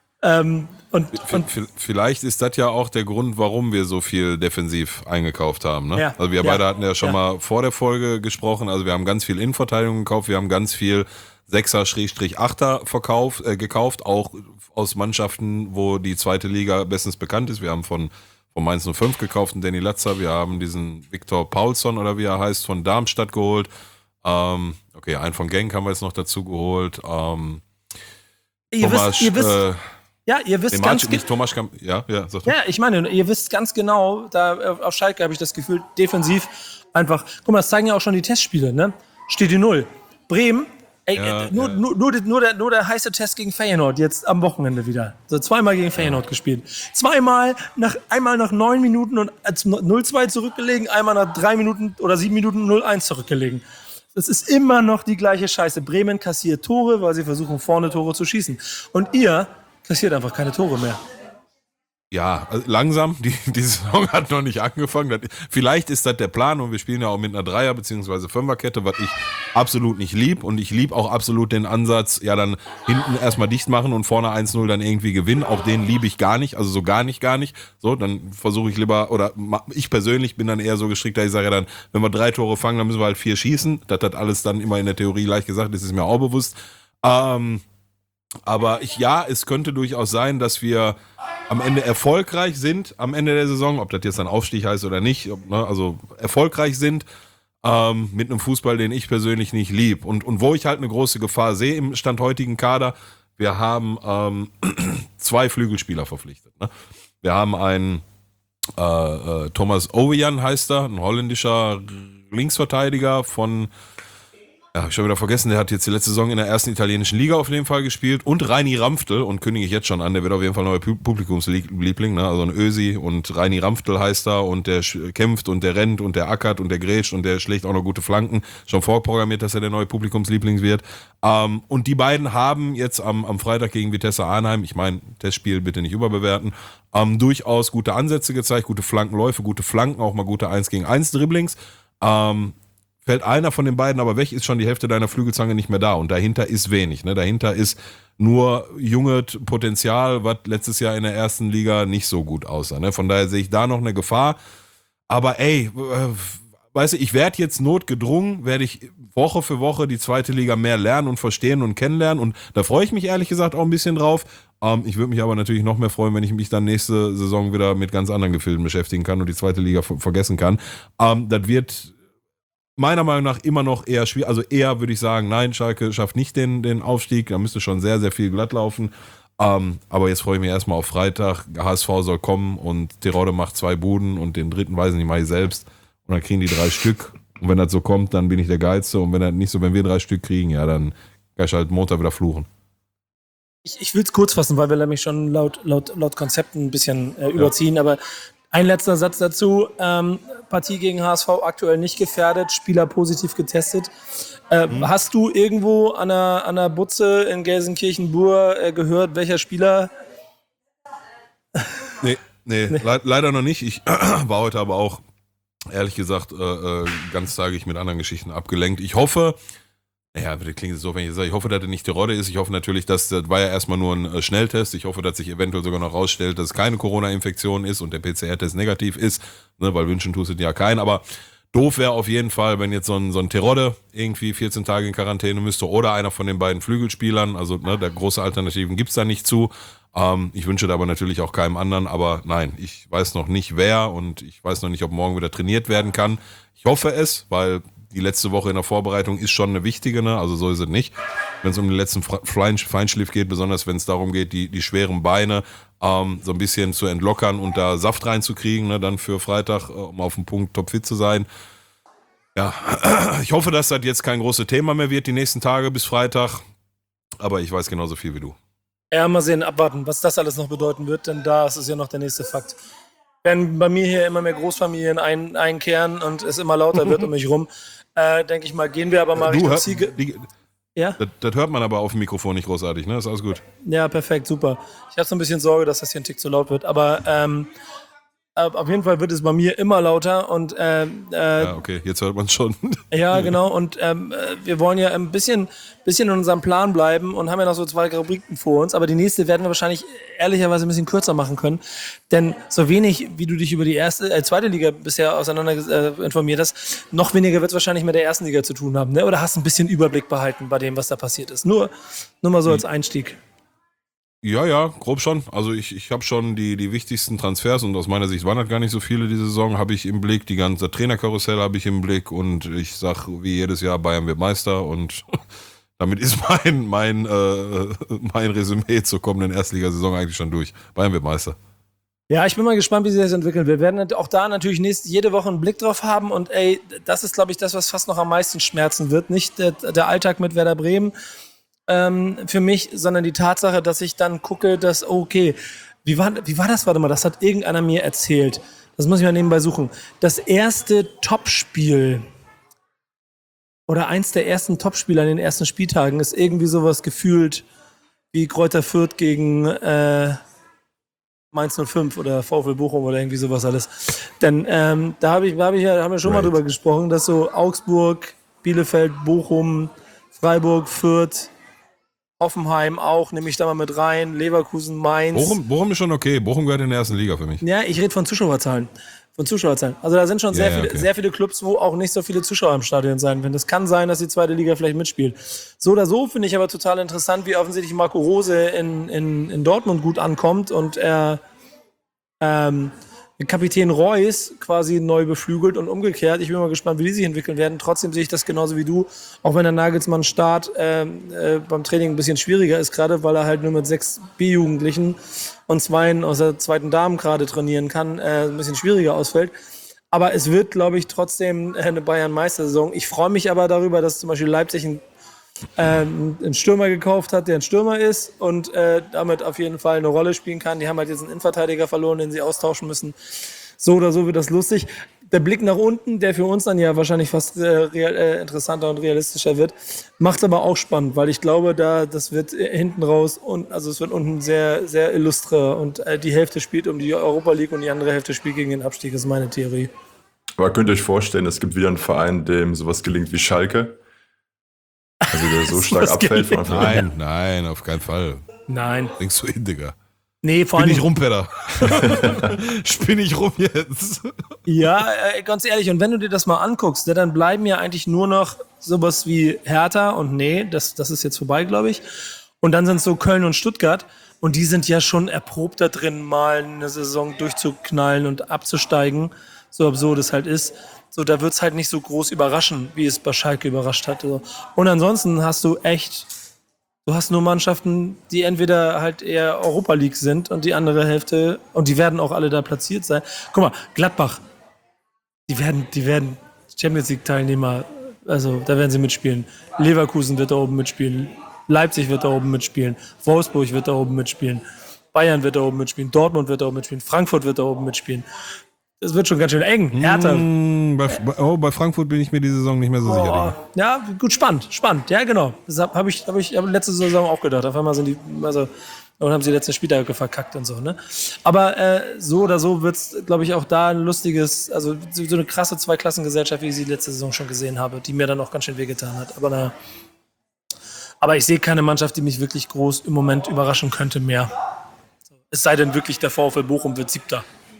Vielleicht ist das ja auch der Grund, warum wir so viel defensiv eingekauft haben. Ne? Ja, also wir beide hatten ja schon mal vor der Folge gesprochen. Also wir haben ganz viel Innenverteidigung gekauft, wir haben ganz viel 6er-8er gekauft, auch aus Mannschaften, wo die zweite Liga bestens bekannt ist. Wir haben von Mainz 05 gekauft, einen Danny Latzer, wir haben diesen Viktor Paulsson oder wie er heißt, von Darmstadt geholt. Okay, einen von Genk haben wir jetzt noch dazu geholt. Ihr wisst ganz genau, da auf Schalke habe ich das Gefühl, defensiv einfach, guck mal, das zeigen ja auch schon die Testspiele, ne? Steht die 0. Bremen, nur der heiße Test gegen Feyenoord, jetzt am Wochenende wieder. So 2-mal gegen Feyenoord gespielt. Einmal nach 9 Minuten und als 0-2 zurückgelegen, einmal nach 3 Minuten oder 7 Minuten 0-1 zurückgelegen. Das ist immer noch die gleiche Scheiße. Bremen kassiert Tore, weil sie versuchen, vorne Tore zu schießen. Und ihr kassiert einfach keine Tore mehr. Ja, also langsam, die Saison hat noch nicht angefangen. Vielleicht ist das der Plan und wir spielen ja auch mit einer 3er- bzw. 5er-Kette, was ich absolut nicht lieb. Und ich lieb auch absolut den Ansatz, ja dann hinten erstmal dicht machen und vorne 1-0 dann irgendwie gewinnen. Auch den liebe ich gar nicht, also so gar nicht. So, dann versuche ich lieber, oder ich persönlich bin dann eher so gestrickt, dass ich sage ja dann, wenn wir 3 Tore fangen, dann müssen wir halt 4 schießen. Das hat alles dann immer in der Theorie leicht gesagt, das ist mir auch bewusst. Aber es könnte durchaus sein, dass wir am Ende erfolgreich sind, am Ende der Saison, ob das jetzt ein Aufstieg heißt oder nicht, also erfolgreich sind mit einem Fußball, den ich persönlich nicht lieb. Und wo ich halt eine große Gefahr sehe im Stand heutigen Kader, wir haben 2 Flügelspieler verpflichtet. Ne? Wir haben einen Thomas Ovejan heißt er, ein holländischer Linksverteidiger von... Ja, ich habe wieder vergessen, der hat jetzt die letzte Saison in der ersten italienischen Liga auf jeden Fall gespielt. Und Reini Ramftl, und kündige ich jetzt schon an, der wird auf jeden Fall neuer Publikumsliebling, ne? Also ein Ösi, und Reini Ramftl heißt er, und der kämpft und der rennt und der ackert und der grätscht und der schlägt auch noch gute Flanken. Schon vorprogrammiert, dass er der neue Publikumsliebling wird. Und die beiden haben jetzt am Freitag gegen Vitesse Arnheim, ich meine, Testspiel bitte nicht überbewerten, durchaus gute Ansätze gezeigt, gute Flankenläufe, gute Flanken, auch mal gute 1-gegen-1 Dribblings. fällt einer von den beiden aber weg, ist schon die Hälfte deiner Flügelzange nicht mehr da. Und dahinter ist wenig. Ne? Dahinter ist nur junges Potenzial, was letztes Jahr in der ersten Liga nicht so gut aussah. Ne? Von daher sehe ich da noch eine Gefahr. Aber weißt du, ich werde jetzt notgedrungen, werde ich Woche für Woche die zweite Liga mehr lernen und verstehen und kennenlernen. Und da freue ich mich ehrlich gesagt auch ein bisschen drauf. Ich würde mich aber natürlich noch mehr freuen, wenn ich mich dann nächste Saison wieder mit ganz anderen Gefilden beschäftigen kann und die zweite Liga vergessen kann. Das wird meiner Meinung nach immer noch eher schwierig. Also eher würde ich sagen, nein, Schalke schafft nicht den Aufstieg. Da müsste schon sehr, sehr viel glatt laufen. Aber jetzt freue ich mich erstmal auf Freitag. HSV soll kommen und Terodde macht 2 Buden und den dritten weiß ich nicht, mache ich selbst. Und dann kriegen die 3 Stück. Und wenn das so kommt, dann bin ich der Geilste. Und wenn das nicht so, wenn wir 3 Stück kriegen, ja, dann kann ich halt Montag wieder fluchen. Ich will es kurz fassen, weil wir nämlich schon laut Konzepten ein bisschen überziehen. Aber ein letzter Satz dazu. Partie gegen HSV aktuell nicht gefährdet, Spieler positiv getestet. Hast du irgendwo an der Butze in Gelsenkirchen-Bur gehört, welcher Spieler? Nee, leider noch nicht. Ich war heute aber auch, ehrlich gesagt, ganztagig mit anderen Geschichten abgelenkt. Ich hoffe, das klingt so, wenn ich sage, ich hoffe, dass er nicht Terodde ist. Ich hoffe natürlich, das war ja erstmal nur ein Schnelltest. Ich hoffe, dass sich eventuell sogar noch rausstellt, dass es keine Corona-Infektion ist und der PCR-Test negativ ist, ne, weil wünschen tust du dir ja keinen. Aber doof wäre auf jeden Fall, wenn jetzt so ein Terodde irgendwie 14 Tage in Quarantäne müsste oder einer von den beiden Flügelspielern. Also ne, der große Alternativen gibt's da nicht zu. Ich wünsche da aber natürlich auch keinem anderen. Aber nein, ich weiß noch nicht wer und ich weiß noch nicht, ob morgen wieder trainiert werden kann. Ich hoffe es, weil die letzte Woche in der Vorbereitung ist schon eine wichtige, ne? Also so ist es nicht. Wenn es um den letzten Feinschliff geht, besonders wenn es darum geht, die schweren Beine so ein bisschen zu entlockern und da Saft reinzukriegen, ne? Dann für Freitag, um auf den Punkt topfit zu sein. Ja, ich hoffe, dass das jetzt kein großes Thema mehr wird die nächsten Tage bis Freitag. Aber ich weiß genauso viel wie du. Ja, mal sehen, abwarten, was das alles noch bedeuten wird, denn da ist es ja noch der nächste Fakt. Wenn bei mir hier immer mehr Großfamilien einkehren und es immer lauter wird um mich rum, denke ich mal, gehen wir aber mal Richtung Ziege. Ja? Das hört man aber auf dem Mikrofon nicht großartig, ne? Ist alles gut. Ja, perfekt, super. Ich habe so ein bisschen Sorge, dass das hier ein Tick zu laut wird, aber auf jeden Fall wird es bei mir immer lauter und ja, okay, jetzt hört man es schon. Ja, genau, und wir wollen ja ein bisschen in unserem Plan bleiben und haben ja noch so 2 Rubriken vor uns, aber die nächste werden wir wahrscheinlich ehrlicherweise ein bisschen kürzer machen können, denn so wenig, wie du dich über die zweite Liga bisher informiert hast, noch weniger wird es wahrscheinlich mit der ersten Liga zu tun haben, ne? Oder hast du ein bisschen Überblick behalten bei dem, was da passiert ist? Nur mal so als Einstieg. Ja, grob schon. Also ich habe schon die wichtigsten Transfers und aus meiner Sicht waren das gar nicht so viele diese Saison, habe ich im Blick. Die ganze Trainerkarussell habe ich im Blick und ich sag wie jedes Jahr, Bayern wird Meister und damit ist mein Resümee zur kommenden Erstligasaison eigentlich schon durch. Bayern wird Meister. Ja, ich bin mal gespannt, wie sich das entwickelt. Wir werden auch da natürlich jede Woche einen Blick drauf haben und das ist, glaube ich, das, was fast noch am meisten schmerzen wird. Nicht der Alltag mit Werder Bremen, für mich, sondern die Tatsache, dass ich dann gucke, dass, okay, wie war das? Warte mal, das hat irgendeiner mir erzählt. Das muss ich mal nebenbei suchen. Das erste Topspiel oder eins der ersten Topspiele an den ersten Spieltagen ist irgendwie sowas gefühlt wie Greuther Fürth gegen Mainz 05 oder VfL Bochum oder irgendwie sowas alles. Denn haben wir schon mal drüber gesprochen, dass so Augsburg, Bielefeld, Bochum, Freiburg, Fürth, Hoffenheim auch, nehme ich da mal mit rein, Leverkusen, Mainz. Bochum ist schon okay, Bochum gehört in der ersten Liga für mich. Ja, ich rede von Zuschauerzahlen. Also da sind schon sehr viele Clubs, wo auch nicht so viele Zuschauer im Stadion sein werden. Es kann sein, dass die zweite Liga vielleicht mitspielt. So oder so finde ich aber total interessant, wie offensichtlich Marco Rose in Dortmund gut ankommt und er Kapitän Reus quasi neu beflügelt und umgekehrt. Ich bin mal gespannt, wie die sich entwickeln werden. Trotzdem sehe ich das genauso wie du, auch wenn der Nagelsmann-Start beim Training ein bisschen schwieriger ist, gerade weil er halt nur mit 6 B-Jugendlichen und 2 aus der zweiten Damen gerade trainieren kann, ein bisschen schwieriger ausfällt. Aber es wird, glaube ich, trotzdem eine Bayern-Meistersaison. Ich freue mich aber darüber, dass zum Beispiel Leipzig einen Stürmer gekauft hat, der ein Stürmer ist und damit auf jeden Fall eine Rolle spielen kann. Die haben halt jetzt einen Innenverteidiger verloren, den sie austauschen müssen. So oder so wird das lustig. Der Blick nach unten, der für uns dann ja wahrscheinlich fast interessanter und realistischer wird, macht es aber auch spannend, weil ich glaube, das wird hinten raus es wird unten sehr, sehr illustre und die Hälfte spielt um die Europa League und die andere Hälfte spielt gegen den Abstieg, ist meine Theorie. Aber könnt ihr euch vorstellen, es gibt wieder einen Verein, dem sowas gelingt wie Schalke? Also der so stark abfällt von Anfang an. Nein, auf keinen Fall. Nein. Denkst du hin, Digga? Nee, vor Spinn allem. ich rum, Peter. Spinn ich rum jetzt. Ja, ganz ehrlich, und wenn du dir das mal anguckst, dann bleiben ja eigentlich nur noch sowas wie Hertha und das ist jetzt vorbei, glaube ich. Und dann sind es so Köln und Stuttgart und die sind ja schon erprobt da drin, mal eine Saison durchzuknallen und abzusteigen, so absurd es halt ist. So, da wird es halt nicht so groß überraschen, wie es bei Schalke überrascht hat. Und ansonsten hast du nur Mannschaften, die entweder halt eher Europa League sind und die andere Hälfte, und die werden auch alle da platziert sein. Guck mal, Gladbach, die werden Champions League Teilnehmer, also da werden sie mitspielen. Leverkusen wird da oben mitspielen, Leipzig wird da oben mitspielen, Wolfsburg wird da oben mitspielen, Bayern wird da oben mitspielen, Dortmund wird da oben mitspielen, Frankfurt wird da oben mitspielen. Es wird schon ganz schön eng. Hertha. Bei Frankfurt bin ich mir die Saison nicht mehr so sicher. Digga. Ja, gut, spannend. Ja, genau. Das habe ich letzte Saison auch gedacht. Auf einmal haben sie letzten Spieltage verkackt und so, ne? Aber so oder so wird es, glaube ich, auch da ein lustiges, also so eine krasse Zweiklassengesellschaft, wie ich sie letzte Saison schon gesehen habe, die mir dann auch ganz schön wehgetan hat. Aber ich sehe keine Mannschaft, die mich wirklich groß im Moment überraschen könnte mehr. Es sei denn wirklich, der VfL Bochum wird 7.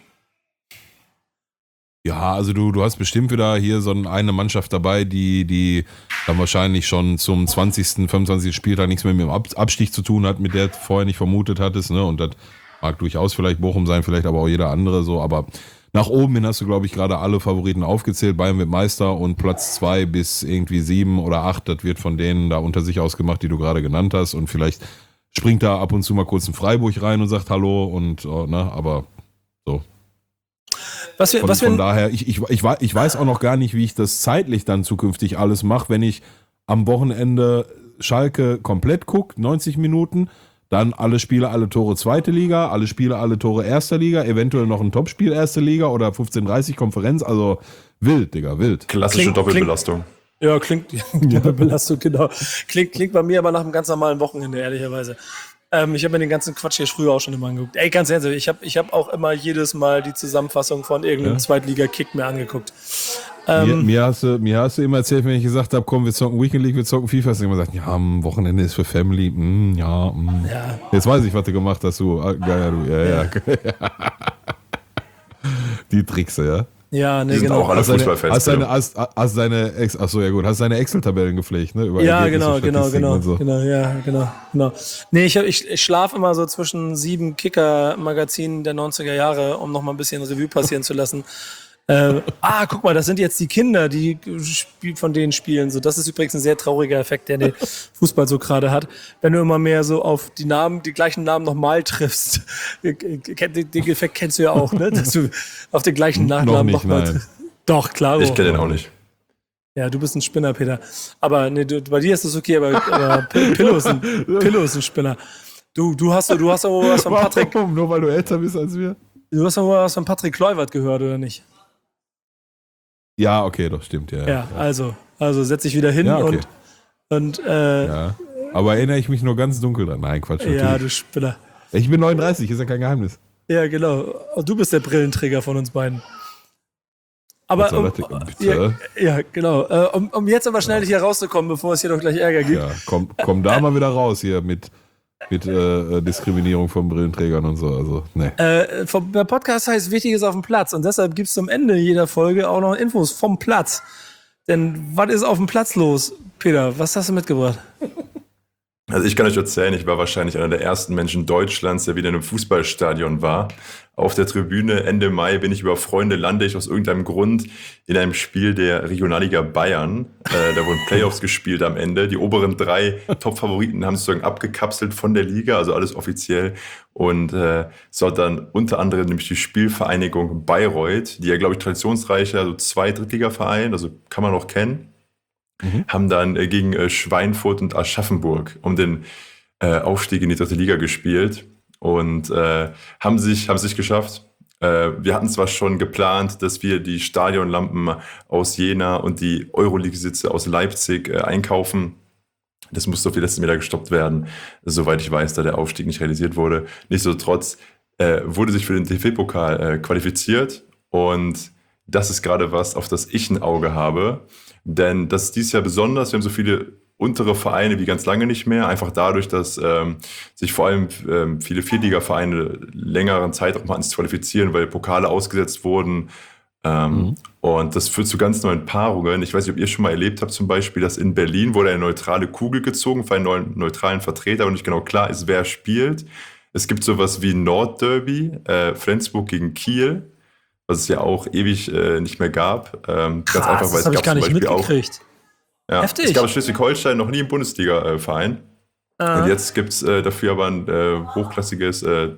Ja, also du hast bestimmt wieder hier so eine Mannschaft dabei, die dann wahrscheinlich schon zum 20., 25. Spieltag nichts mehr mit dem Abstieg zu tun hat, mit der du vorher nicht vermutet hattest, ne? Und das mag durchaus vielleicht Bochum sein, vielleicht aber auch jeder andere so, aber nach oben hin hast du, glaube ich, gerade alle Favoriten aufgezählt. Bayern wird Meister und Platz 2 bis irgendwie 7 oder 8, das wird von denen da unter sich ausgemacht, die du gerade genannt hast, und vielleicht springt da ab und zu mal kurz ein Freiburg rein und sagt Hallo und, ne, aber so. Von daher, ich weiß auch noch gar nicht, wie ich das zeitlich dann zukünftig alles mache, wenn ich am Wochenende Schalke komplett gucke, 90 Minuten, dann alle Spiele, alle Tore zweite Liga, alle Spiele, alle Tore erster Liga, eventuell noch ein Topspiel erste Liga oder 15:30 Konferenz, also wild, Digga, wild. Klassische Doppelbelastung. Ja, klingt, Doppelbelastung, genau. Klingt bei mir aber nach einem ganz normalen Wochenende, ehrlicherweise. Ich habe mir den ganzen Quatsch hier früher auch schon immer angeguckt. Ey, ganz ehrlich, ich hab auch immer jedes Mal die Zusammenfassung von irgendeinem Zweitliga-Kick mir angeguckt. Mir hast du immer erzählt, wenn ich gesagt habe, komm, wir zocken Weekend League, wir zocken FIFA, hast du immer gesagt, ja, am Wochenende ist für Family, ja. Jetzt weiß ich, was du gemacht hast, du. Ja. Die Trickse, ja. Ja, Die sind auch alle Fußballfans. Hast deine Excel-Tabellen gepflegt, ne? Über ja, genau. So. Genau. Nee, ich schlafe immer so zwischen 7 Kicker-Magazinen der 90er Jahre, um noch mal ein bisschen Revue passieren zu lassen. Guck mal, das sind jetzt die Kinder, die von denen spielen. So, das ist übrigens ein sehr trauriger Effekt, der den Fußball so gerade hat. Wenn du immer mehr so auf die gleichen Namen nochmal triffst. Den Effekt kennst du ja auch, ne? Dass du auf den gleichen Nachnamen nochmal triffst. Doch, klar. Ich kenne den auch nicht. Ja, du bist ein Spinner, Peter. Aber nee, bei dir ist das okay, aber Pillow ist ein Spinner. Du hast doch was von Patrick. Warum? Nur weil du älter bist als wir? Du hast doch was von Patrick Kluivert gehört, oder nicht? Ja, okay, doch, stimmt, ja. Ja, also setz dich wieder hin und ja. Aber erinnere ich mich nur ganz dunkel dran. Nein, Quatsch. Natürlich. Ja, du Spinner. Ich bin 39, ist ja kein Geheimnis. Ja, genau. Du bist der Brillenträger von uns beiden. Aber genau. Um jetzt aber schnell hier rauszukommen, bevor es hier doch gleich Ärger gibt. Ja, komm da mal wieder raus hier mit Diskriminierung von Brillenträgern und so. Also, ne. Der Podcast heißt Wichtiges auf dem Platz und deshalb gibt es zum Ende jeder Folge auch noch Infos vom Platz. Denn was ist auf dem Platz los, Peter? Was hast du mitgebracht? Also ich kann euch erzählen, ich war wahrscheinlich einer der ersten Menschen Deutschlands, der wieder in einem Fußballstadion war. Auf der Tribüne Ende Mai bin ich über Freunde, lande ich aus irgendeinem Grund in einem Spiel der Regionalliga Bayern. Da wurden Playoffs gespielt am Ende. Die oberen 3 Top-Favoriten haben sozusagen abgekapselt von der Liga, also alles offiziell. Und es war dann unter anderem nämlich die Spielvereinigung Bayreuth, die ja, glaube ich, traditionsreicher, also 2 Drittliga-Vereine, also kann man auch kennen. Haben dann gegen Schweinfurt und Aschaffenburg um den Aufstieg in die 3. Liga gespielt und haben sich geschafft. Wir hatten zwar schon geplant, dass wir die Stadionlampen aus Jena und die Euroleague-Sitze aus Leipzig einkaufen. Das musste auf die letzten Meter gestoppt werden, soweit ich weiß, da der Aufstieg nicht realisiert wurde. Nichtsdestotrotz wurde sich für den DFB-Pokal qualifiziert und das ist gerade was, auf das ich ein Auge habe. Denn das ist dieses Jahr besonders. Wir haben so viele untere Vereine wie ganz lange nicht mehr. Einfach dadurch, dass sich vor allem viele Viertliga-Vereine längeren Zeitraum hatten, sich qualifizieren, weil Pokale ausgesetzt wurden. Und das führt zu ganz neuen Paarungen. Ich weiß nicht, ob ihr schon mal erlebt habt, zum Beispiel, dass in Berlin wurde eine neutrale Kugel gezogen für einen neuen neutralen Vertreter und nicht genau klar ist, wer spielt. Es gibt sowas wie Nordderby, Flensburg gegen Kiel, was es ja auch ewig nicht mehr gab. Ganz einfach, weil das habe ich gar nicht mitgekriegt. Ja, Heftig. es gab in Schleswig-Holstein noch nie einen Bundesliga-Verein. Und jetzt gibt es dafür aber ein hochklassiges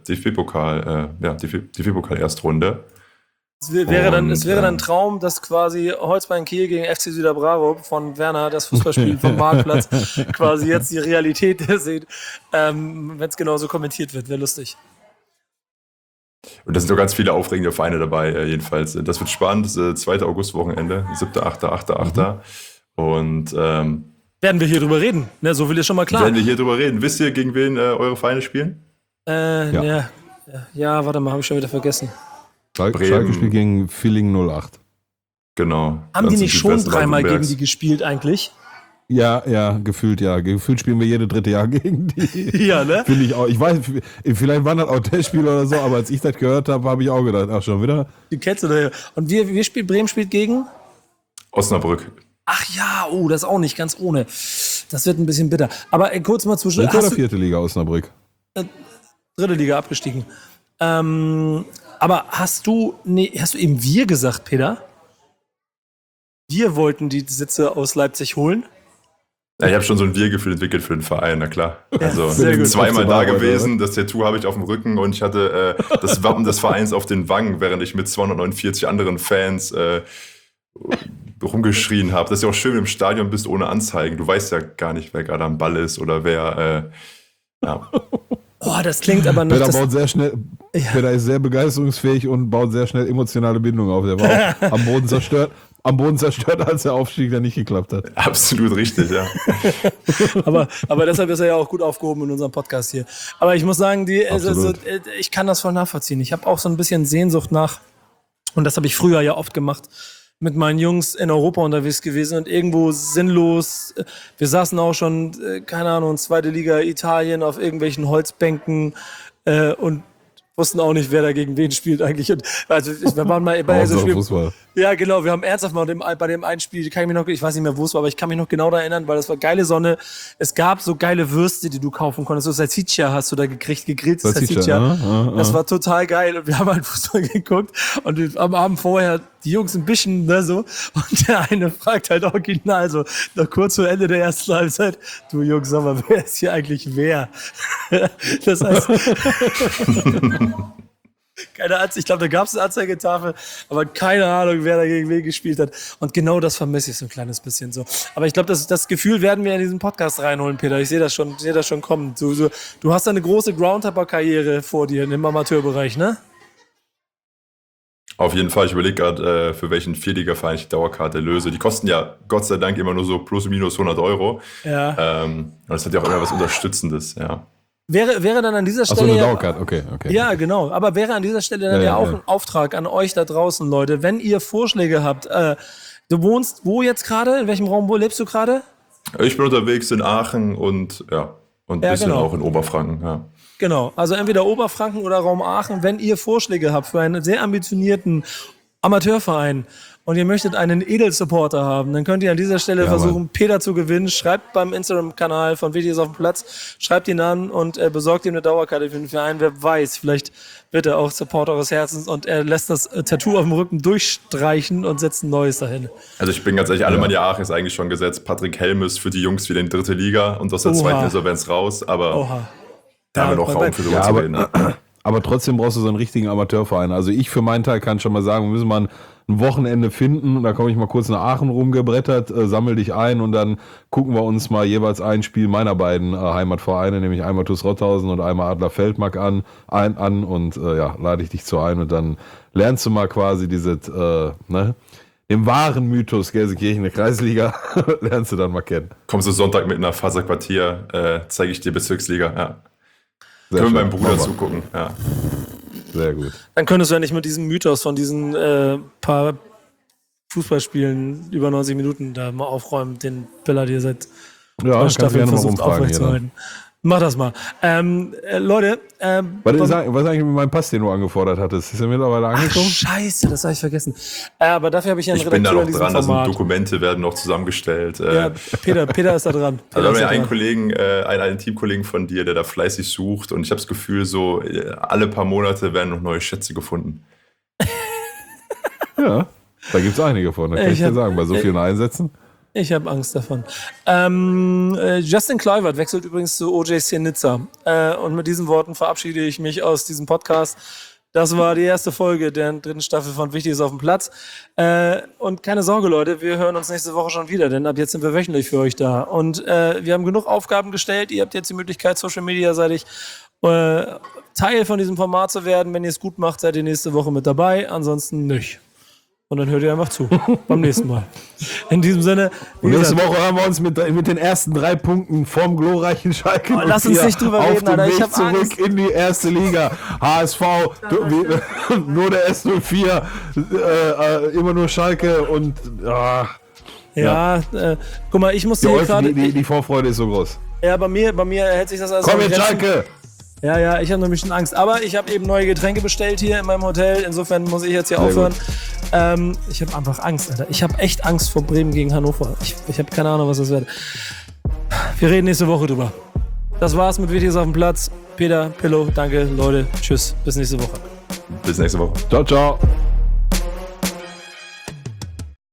DFB-Pokal-Erstrunde. Es wäre dann ein Traum, dass quasi Holzbein Kiel gegen FC Süderbrarup von Werner, das Fußballspiel vom Marktplatz, quasi jetzt die Realität sieht, wenn es genauso kommentiert wird. Wäre lustig. Und da sind noch ganz viele aufregende Vereine dabei, jedenfalls. Das wird spannend, das 2. August-Wochenende, 7., 8., 8. Und werden wir hier drüber reden, ne? So viel ist schon mal klar. Werden wir hier drüber reden. Wisst ihr, gegen wen eure Vereine spielen? Ja, warte mal, habe ich schon wieder vergessen. Schalke spielt gegen Villingen 08. Genau. Haben die nicht schon dreimal gegen die gespielt eigentlich? Ja, gefühlt ja. Gefühlt spielen wir jede dritte Jahr gegen die. Ja, ne? Finde ich auch. Ich weiß, vielleicht waren das auch Testspiele oder so, aber als ich das gehört habe, habe ich auch gedacht, ach, schon wieder. Die kennst du da ja. Und Bremen spielt gegen? Osnabrück. Ach ja, das ist auch nicht ganz ohne. Das wird ein bisschen bitter. Aber kurz mal zwischen. Dritte oder vierte Liga Osnabrück? Dritte Liga abgestiegen. Aber hast du eben wir gesagt, Peter? Wir wollten die Sitze aus Leipzig holen? Ja, ich habe schon so ein Wir-Gefühl entwickelt für den Verein, na klar. Also sehr gut. Zweimal da gewesen, das Tattoo habe ich auf dem Rücken und ich hatte das Wappen des Vereins auf den Wangen, während ich mit 249 anderen Fans rumgeschrien habe. Das ist ja auch schön, wenn du im Stadion bist ohne Anzeigen. Du weißt ja gar nicht, wer gerade am Ball ist oder wer. Ja. Oh, das klingt aber nicht. Peter baut sehr schnell. Ja. Peter ist sehr begeisterungsfähig und baut sehr schnell emotionale Bindungen auf. Der war auch am Boden zerstört, als der Aufstieg dann nicht geklappt hat. Absolut richtig, ja. aber deshalb ist er ja auch gut aufgehoben in unserem Podcast hier. Aber ich muss sagen, ich kann das voll nachvollziehen. Ich habe auch so ein bisschen Sehnsucht nach, und das habe ich früher ja oft gemacht, mit meinen Jungs in Europa unterwegs gewesen und irgendwo sinnlos. Wir saßen auch schon, keine Ahnung, 2. Liga Italien auf irgendwelchen Holzbänken und wussten auch nicht, wer da gegen wen spielt eigentlich. Und also wir waren mal bei so Spiel. Ja, genau, wir haben ernsthaft mal bei dem einen Spiel, ich weiß nicht mehr, wo es war, aber ich kann mich noch genau da erinnern, weil das war geile Sonne. Es gab so geile Würste, die du kaufen konntest. So Salsiccia hast du da gekriegt, gegrilltes Salsiccia. Das war total geil und wir haben halt Fußball geguckt und am Abend vorher die Jungs ein bisschen, ne, so. Und der eine fragt halt original so, noch kurz vor Ende der ersten Halbzeit, du Jungs, sag mal, wer ist hier eigentlich wer? Das heißt, keine Anzeige, ich glaube, da gab es eine Anzeigetafel, aber keine Ahnung, wer da gegen wen gespielt hat. Und genau das vermisse ich so ein kleines bisschen so. Aber ich glaube, das Gefühl werden wir in diesen Podcast reinholen, Peter. Ich sehe das schon kommen. Du hast eine große Groundhopper-Karriere vor dir im Amateurbereich, ne? Auf jeden Fall. Ich überlege gerade, für welchen Viertliga-Verein ich die Dauerkarte löse. Die kosten ja Gott sei Dank immer nur so plus minus 100 €. Ja. Und das hat ja auch immer was Unterstützendes, ja. Wäre dann an dieser Stelle. Achso, eine Dauerkarte, okay. Ja, genau. Aber wäre an dieser Stelle dann auch ein Auftrag an euch da draußen, Leute. Wenn ihr Vorschläge habt, du wohnst wo jetzt gerade? In welchem Raum lebst du gerade? Ich bin unterwegs in Aachen und ein bisschen auch in Oberfranken, ja. Genau, also entweder Oberfranken oder Raum Aachen. Wenn ihr Vorschläge habt für einen sehr ambitionierten Amateurverein und ihr möchtet einen Edelsupporter haben, dann könnt ihr an dieser Stelle versuchen, Peter zu gewinnen. Schreibt beim Instagram-Kanal von WTS auf dem Platz, schreibt ihn an und besorgt ihm eine Dauerkarte für den Verein. Wer weiß, vielleicht wird er auch Supporter eures Herzens und er lässt das Tattoo auf dem Rücken durchstreichen und setzt ein neues dahin. Also ich bin ganz ehrlich, Alemannia Aachen ist eigentlich schon gesetzt. Patrick Helmes für die Jungs wieder in die 3. Liga und aus der 2. Insolvenz raus, aber da haben wir noch Raum für sowas zu reden. Ne? Aber trotzdem brauchst du so einen richtigen Amateurverein. Also ich für meinen Teil kann schon mal sagen, wir müssen mal ein Wochenende finden. Da komme ich mal kurz nach Aachen rumgebrettert, sammel dich ein und dann gucken wir uns mal jeweils ein Spiel meiner beiden Heimatvereine, nämlich einmal TuS Rothausen und einmal Adler Feldmark an und lade ich dich zu ein und dann lernst du mal quasi den wahren Mythos Gelsenkirchen, der Kreisliga, lernst du dann mal kennen. Kommst du Sonntag mit einer Faserquartier, zeige ich dir Bezirksliga, ja. Können wir meinem Bruder zugucken, ja. Sehr gut. Dann könntest du ja nicht mit diesem Mythos von diesen paar Fußballspielen über 90 Minuten da mal aufräumen, den Billard hier seit Ja, Staffel gerne mal versucht rumfragen. aufrechtzuerhalten. Mach das mal. Leute. Was ist eigentlich mit meinem Pass, den du angefordert hattest? Ist er mittlerweile angekommen? Scheiße, das habe ich vergessen. Aber dafür habe ich ja einen Ich bin da Redakteur noch in diesem dran, Format. Dokumente werden noch zusammengestellt. Ja, Peter ist da dran. Also haben wir einen Kollegen, einen Teamkollegen von dir, der da fleißig sucht und ich habe das Gefühl, so alle paar Monate werden noch neue Schätze gefunden. Ja, da gibt es einige von, das kann ich dir sagen, bei so vielen Einsätzen. Ich habe Angst davon. Justin Kluivert wechselt übrigens zu OJC Nizza. Und mit diesen Worten verabschiede ich mich aus diesem Podcast. Das war die erste Folge der 3. Staffel von Wichtiges auf dem Platz. Und keine Sorge, Leute, wir hören uns nächste Woche schon wieder, denn ab jetzt sind wir wöchentlich für euch da. Und wir haben genug Aufgaben gestellt. Ihr habt jetzt die Möglichkeit, Social Media-seitig Teil von diesem Format zu werden. Wenn ihr es gut macht, seid ihr nächste Woche mit dabei. Ansonsten nicht. Und dann hört ihr einfach zu. Beim nächsten Mal. In diesem Sinne. Und nächste Woche hören wir uns mit den ersten 3 Punkten vom glorreichen Schalke. Lass uns nicht drüber reden, Alter. Ich hab zurück Angst. in die erste Liga. HSV, nur der S04, immer nur Schalke und. Guck mal, ich muss dir gerade. Die Vorfreude ist so groß. Ja, bei mir hält sich das alles. Komm jetzt, Schalke! Ja, ich habe noch ein bisschen Angst. Aber ich habe eben neue Getränke bestellt hier in meinem Hotel. Insofern muss ich jetzt hier aufhören. Ich habe einfach Angst, Alter. Ich habe echt Angst vor Bremen gegen Hannover. Ich habe keine Ahnung, was das wird. Wir reden nächste Woche drüber. Das war's mit Wichtiges auf dem Platz. Peter, Pillow, danke, Leute. Tschüss. Bis nächste Woche. Bis nächste Woche. Ciao, ciao.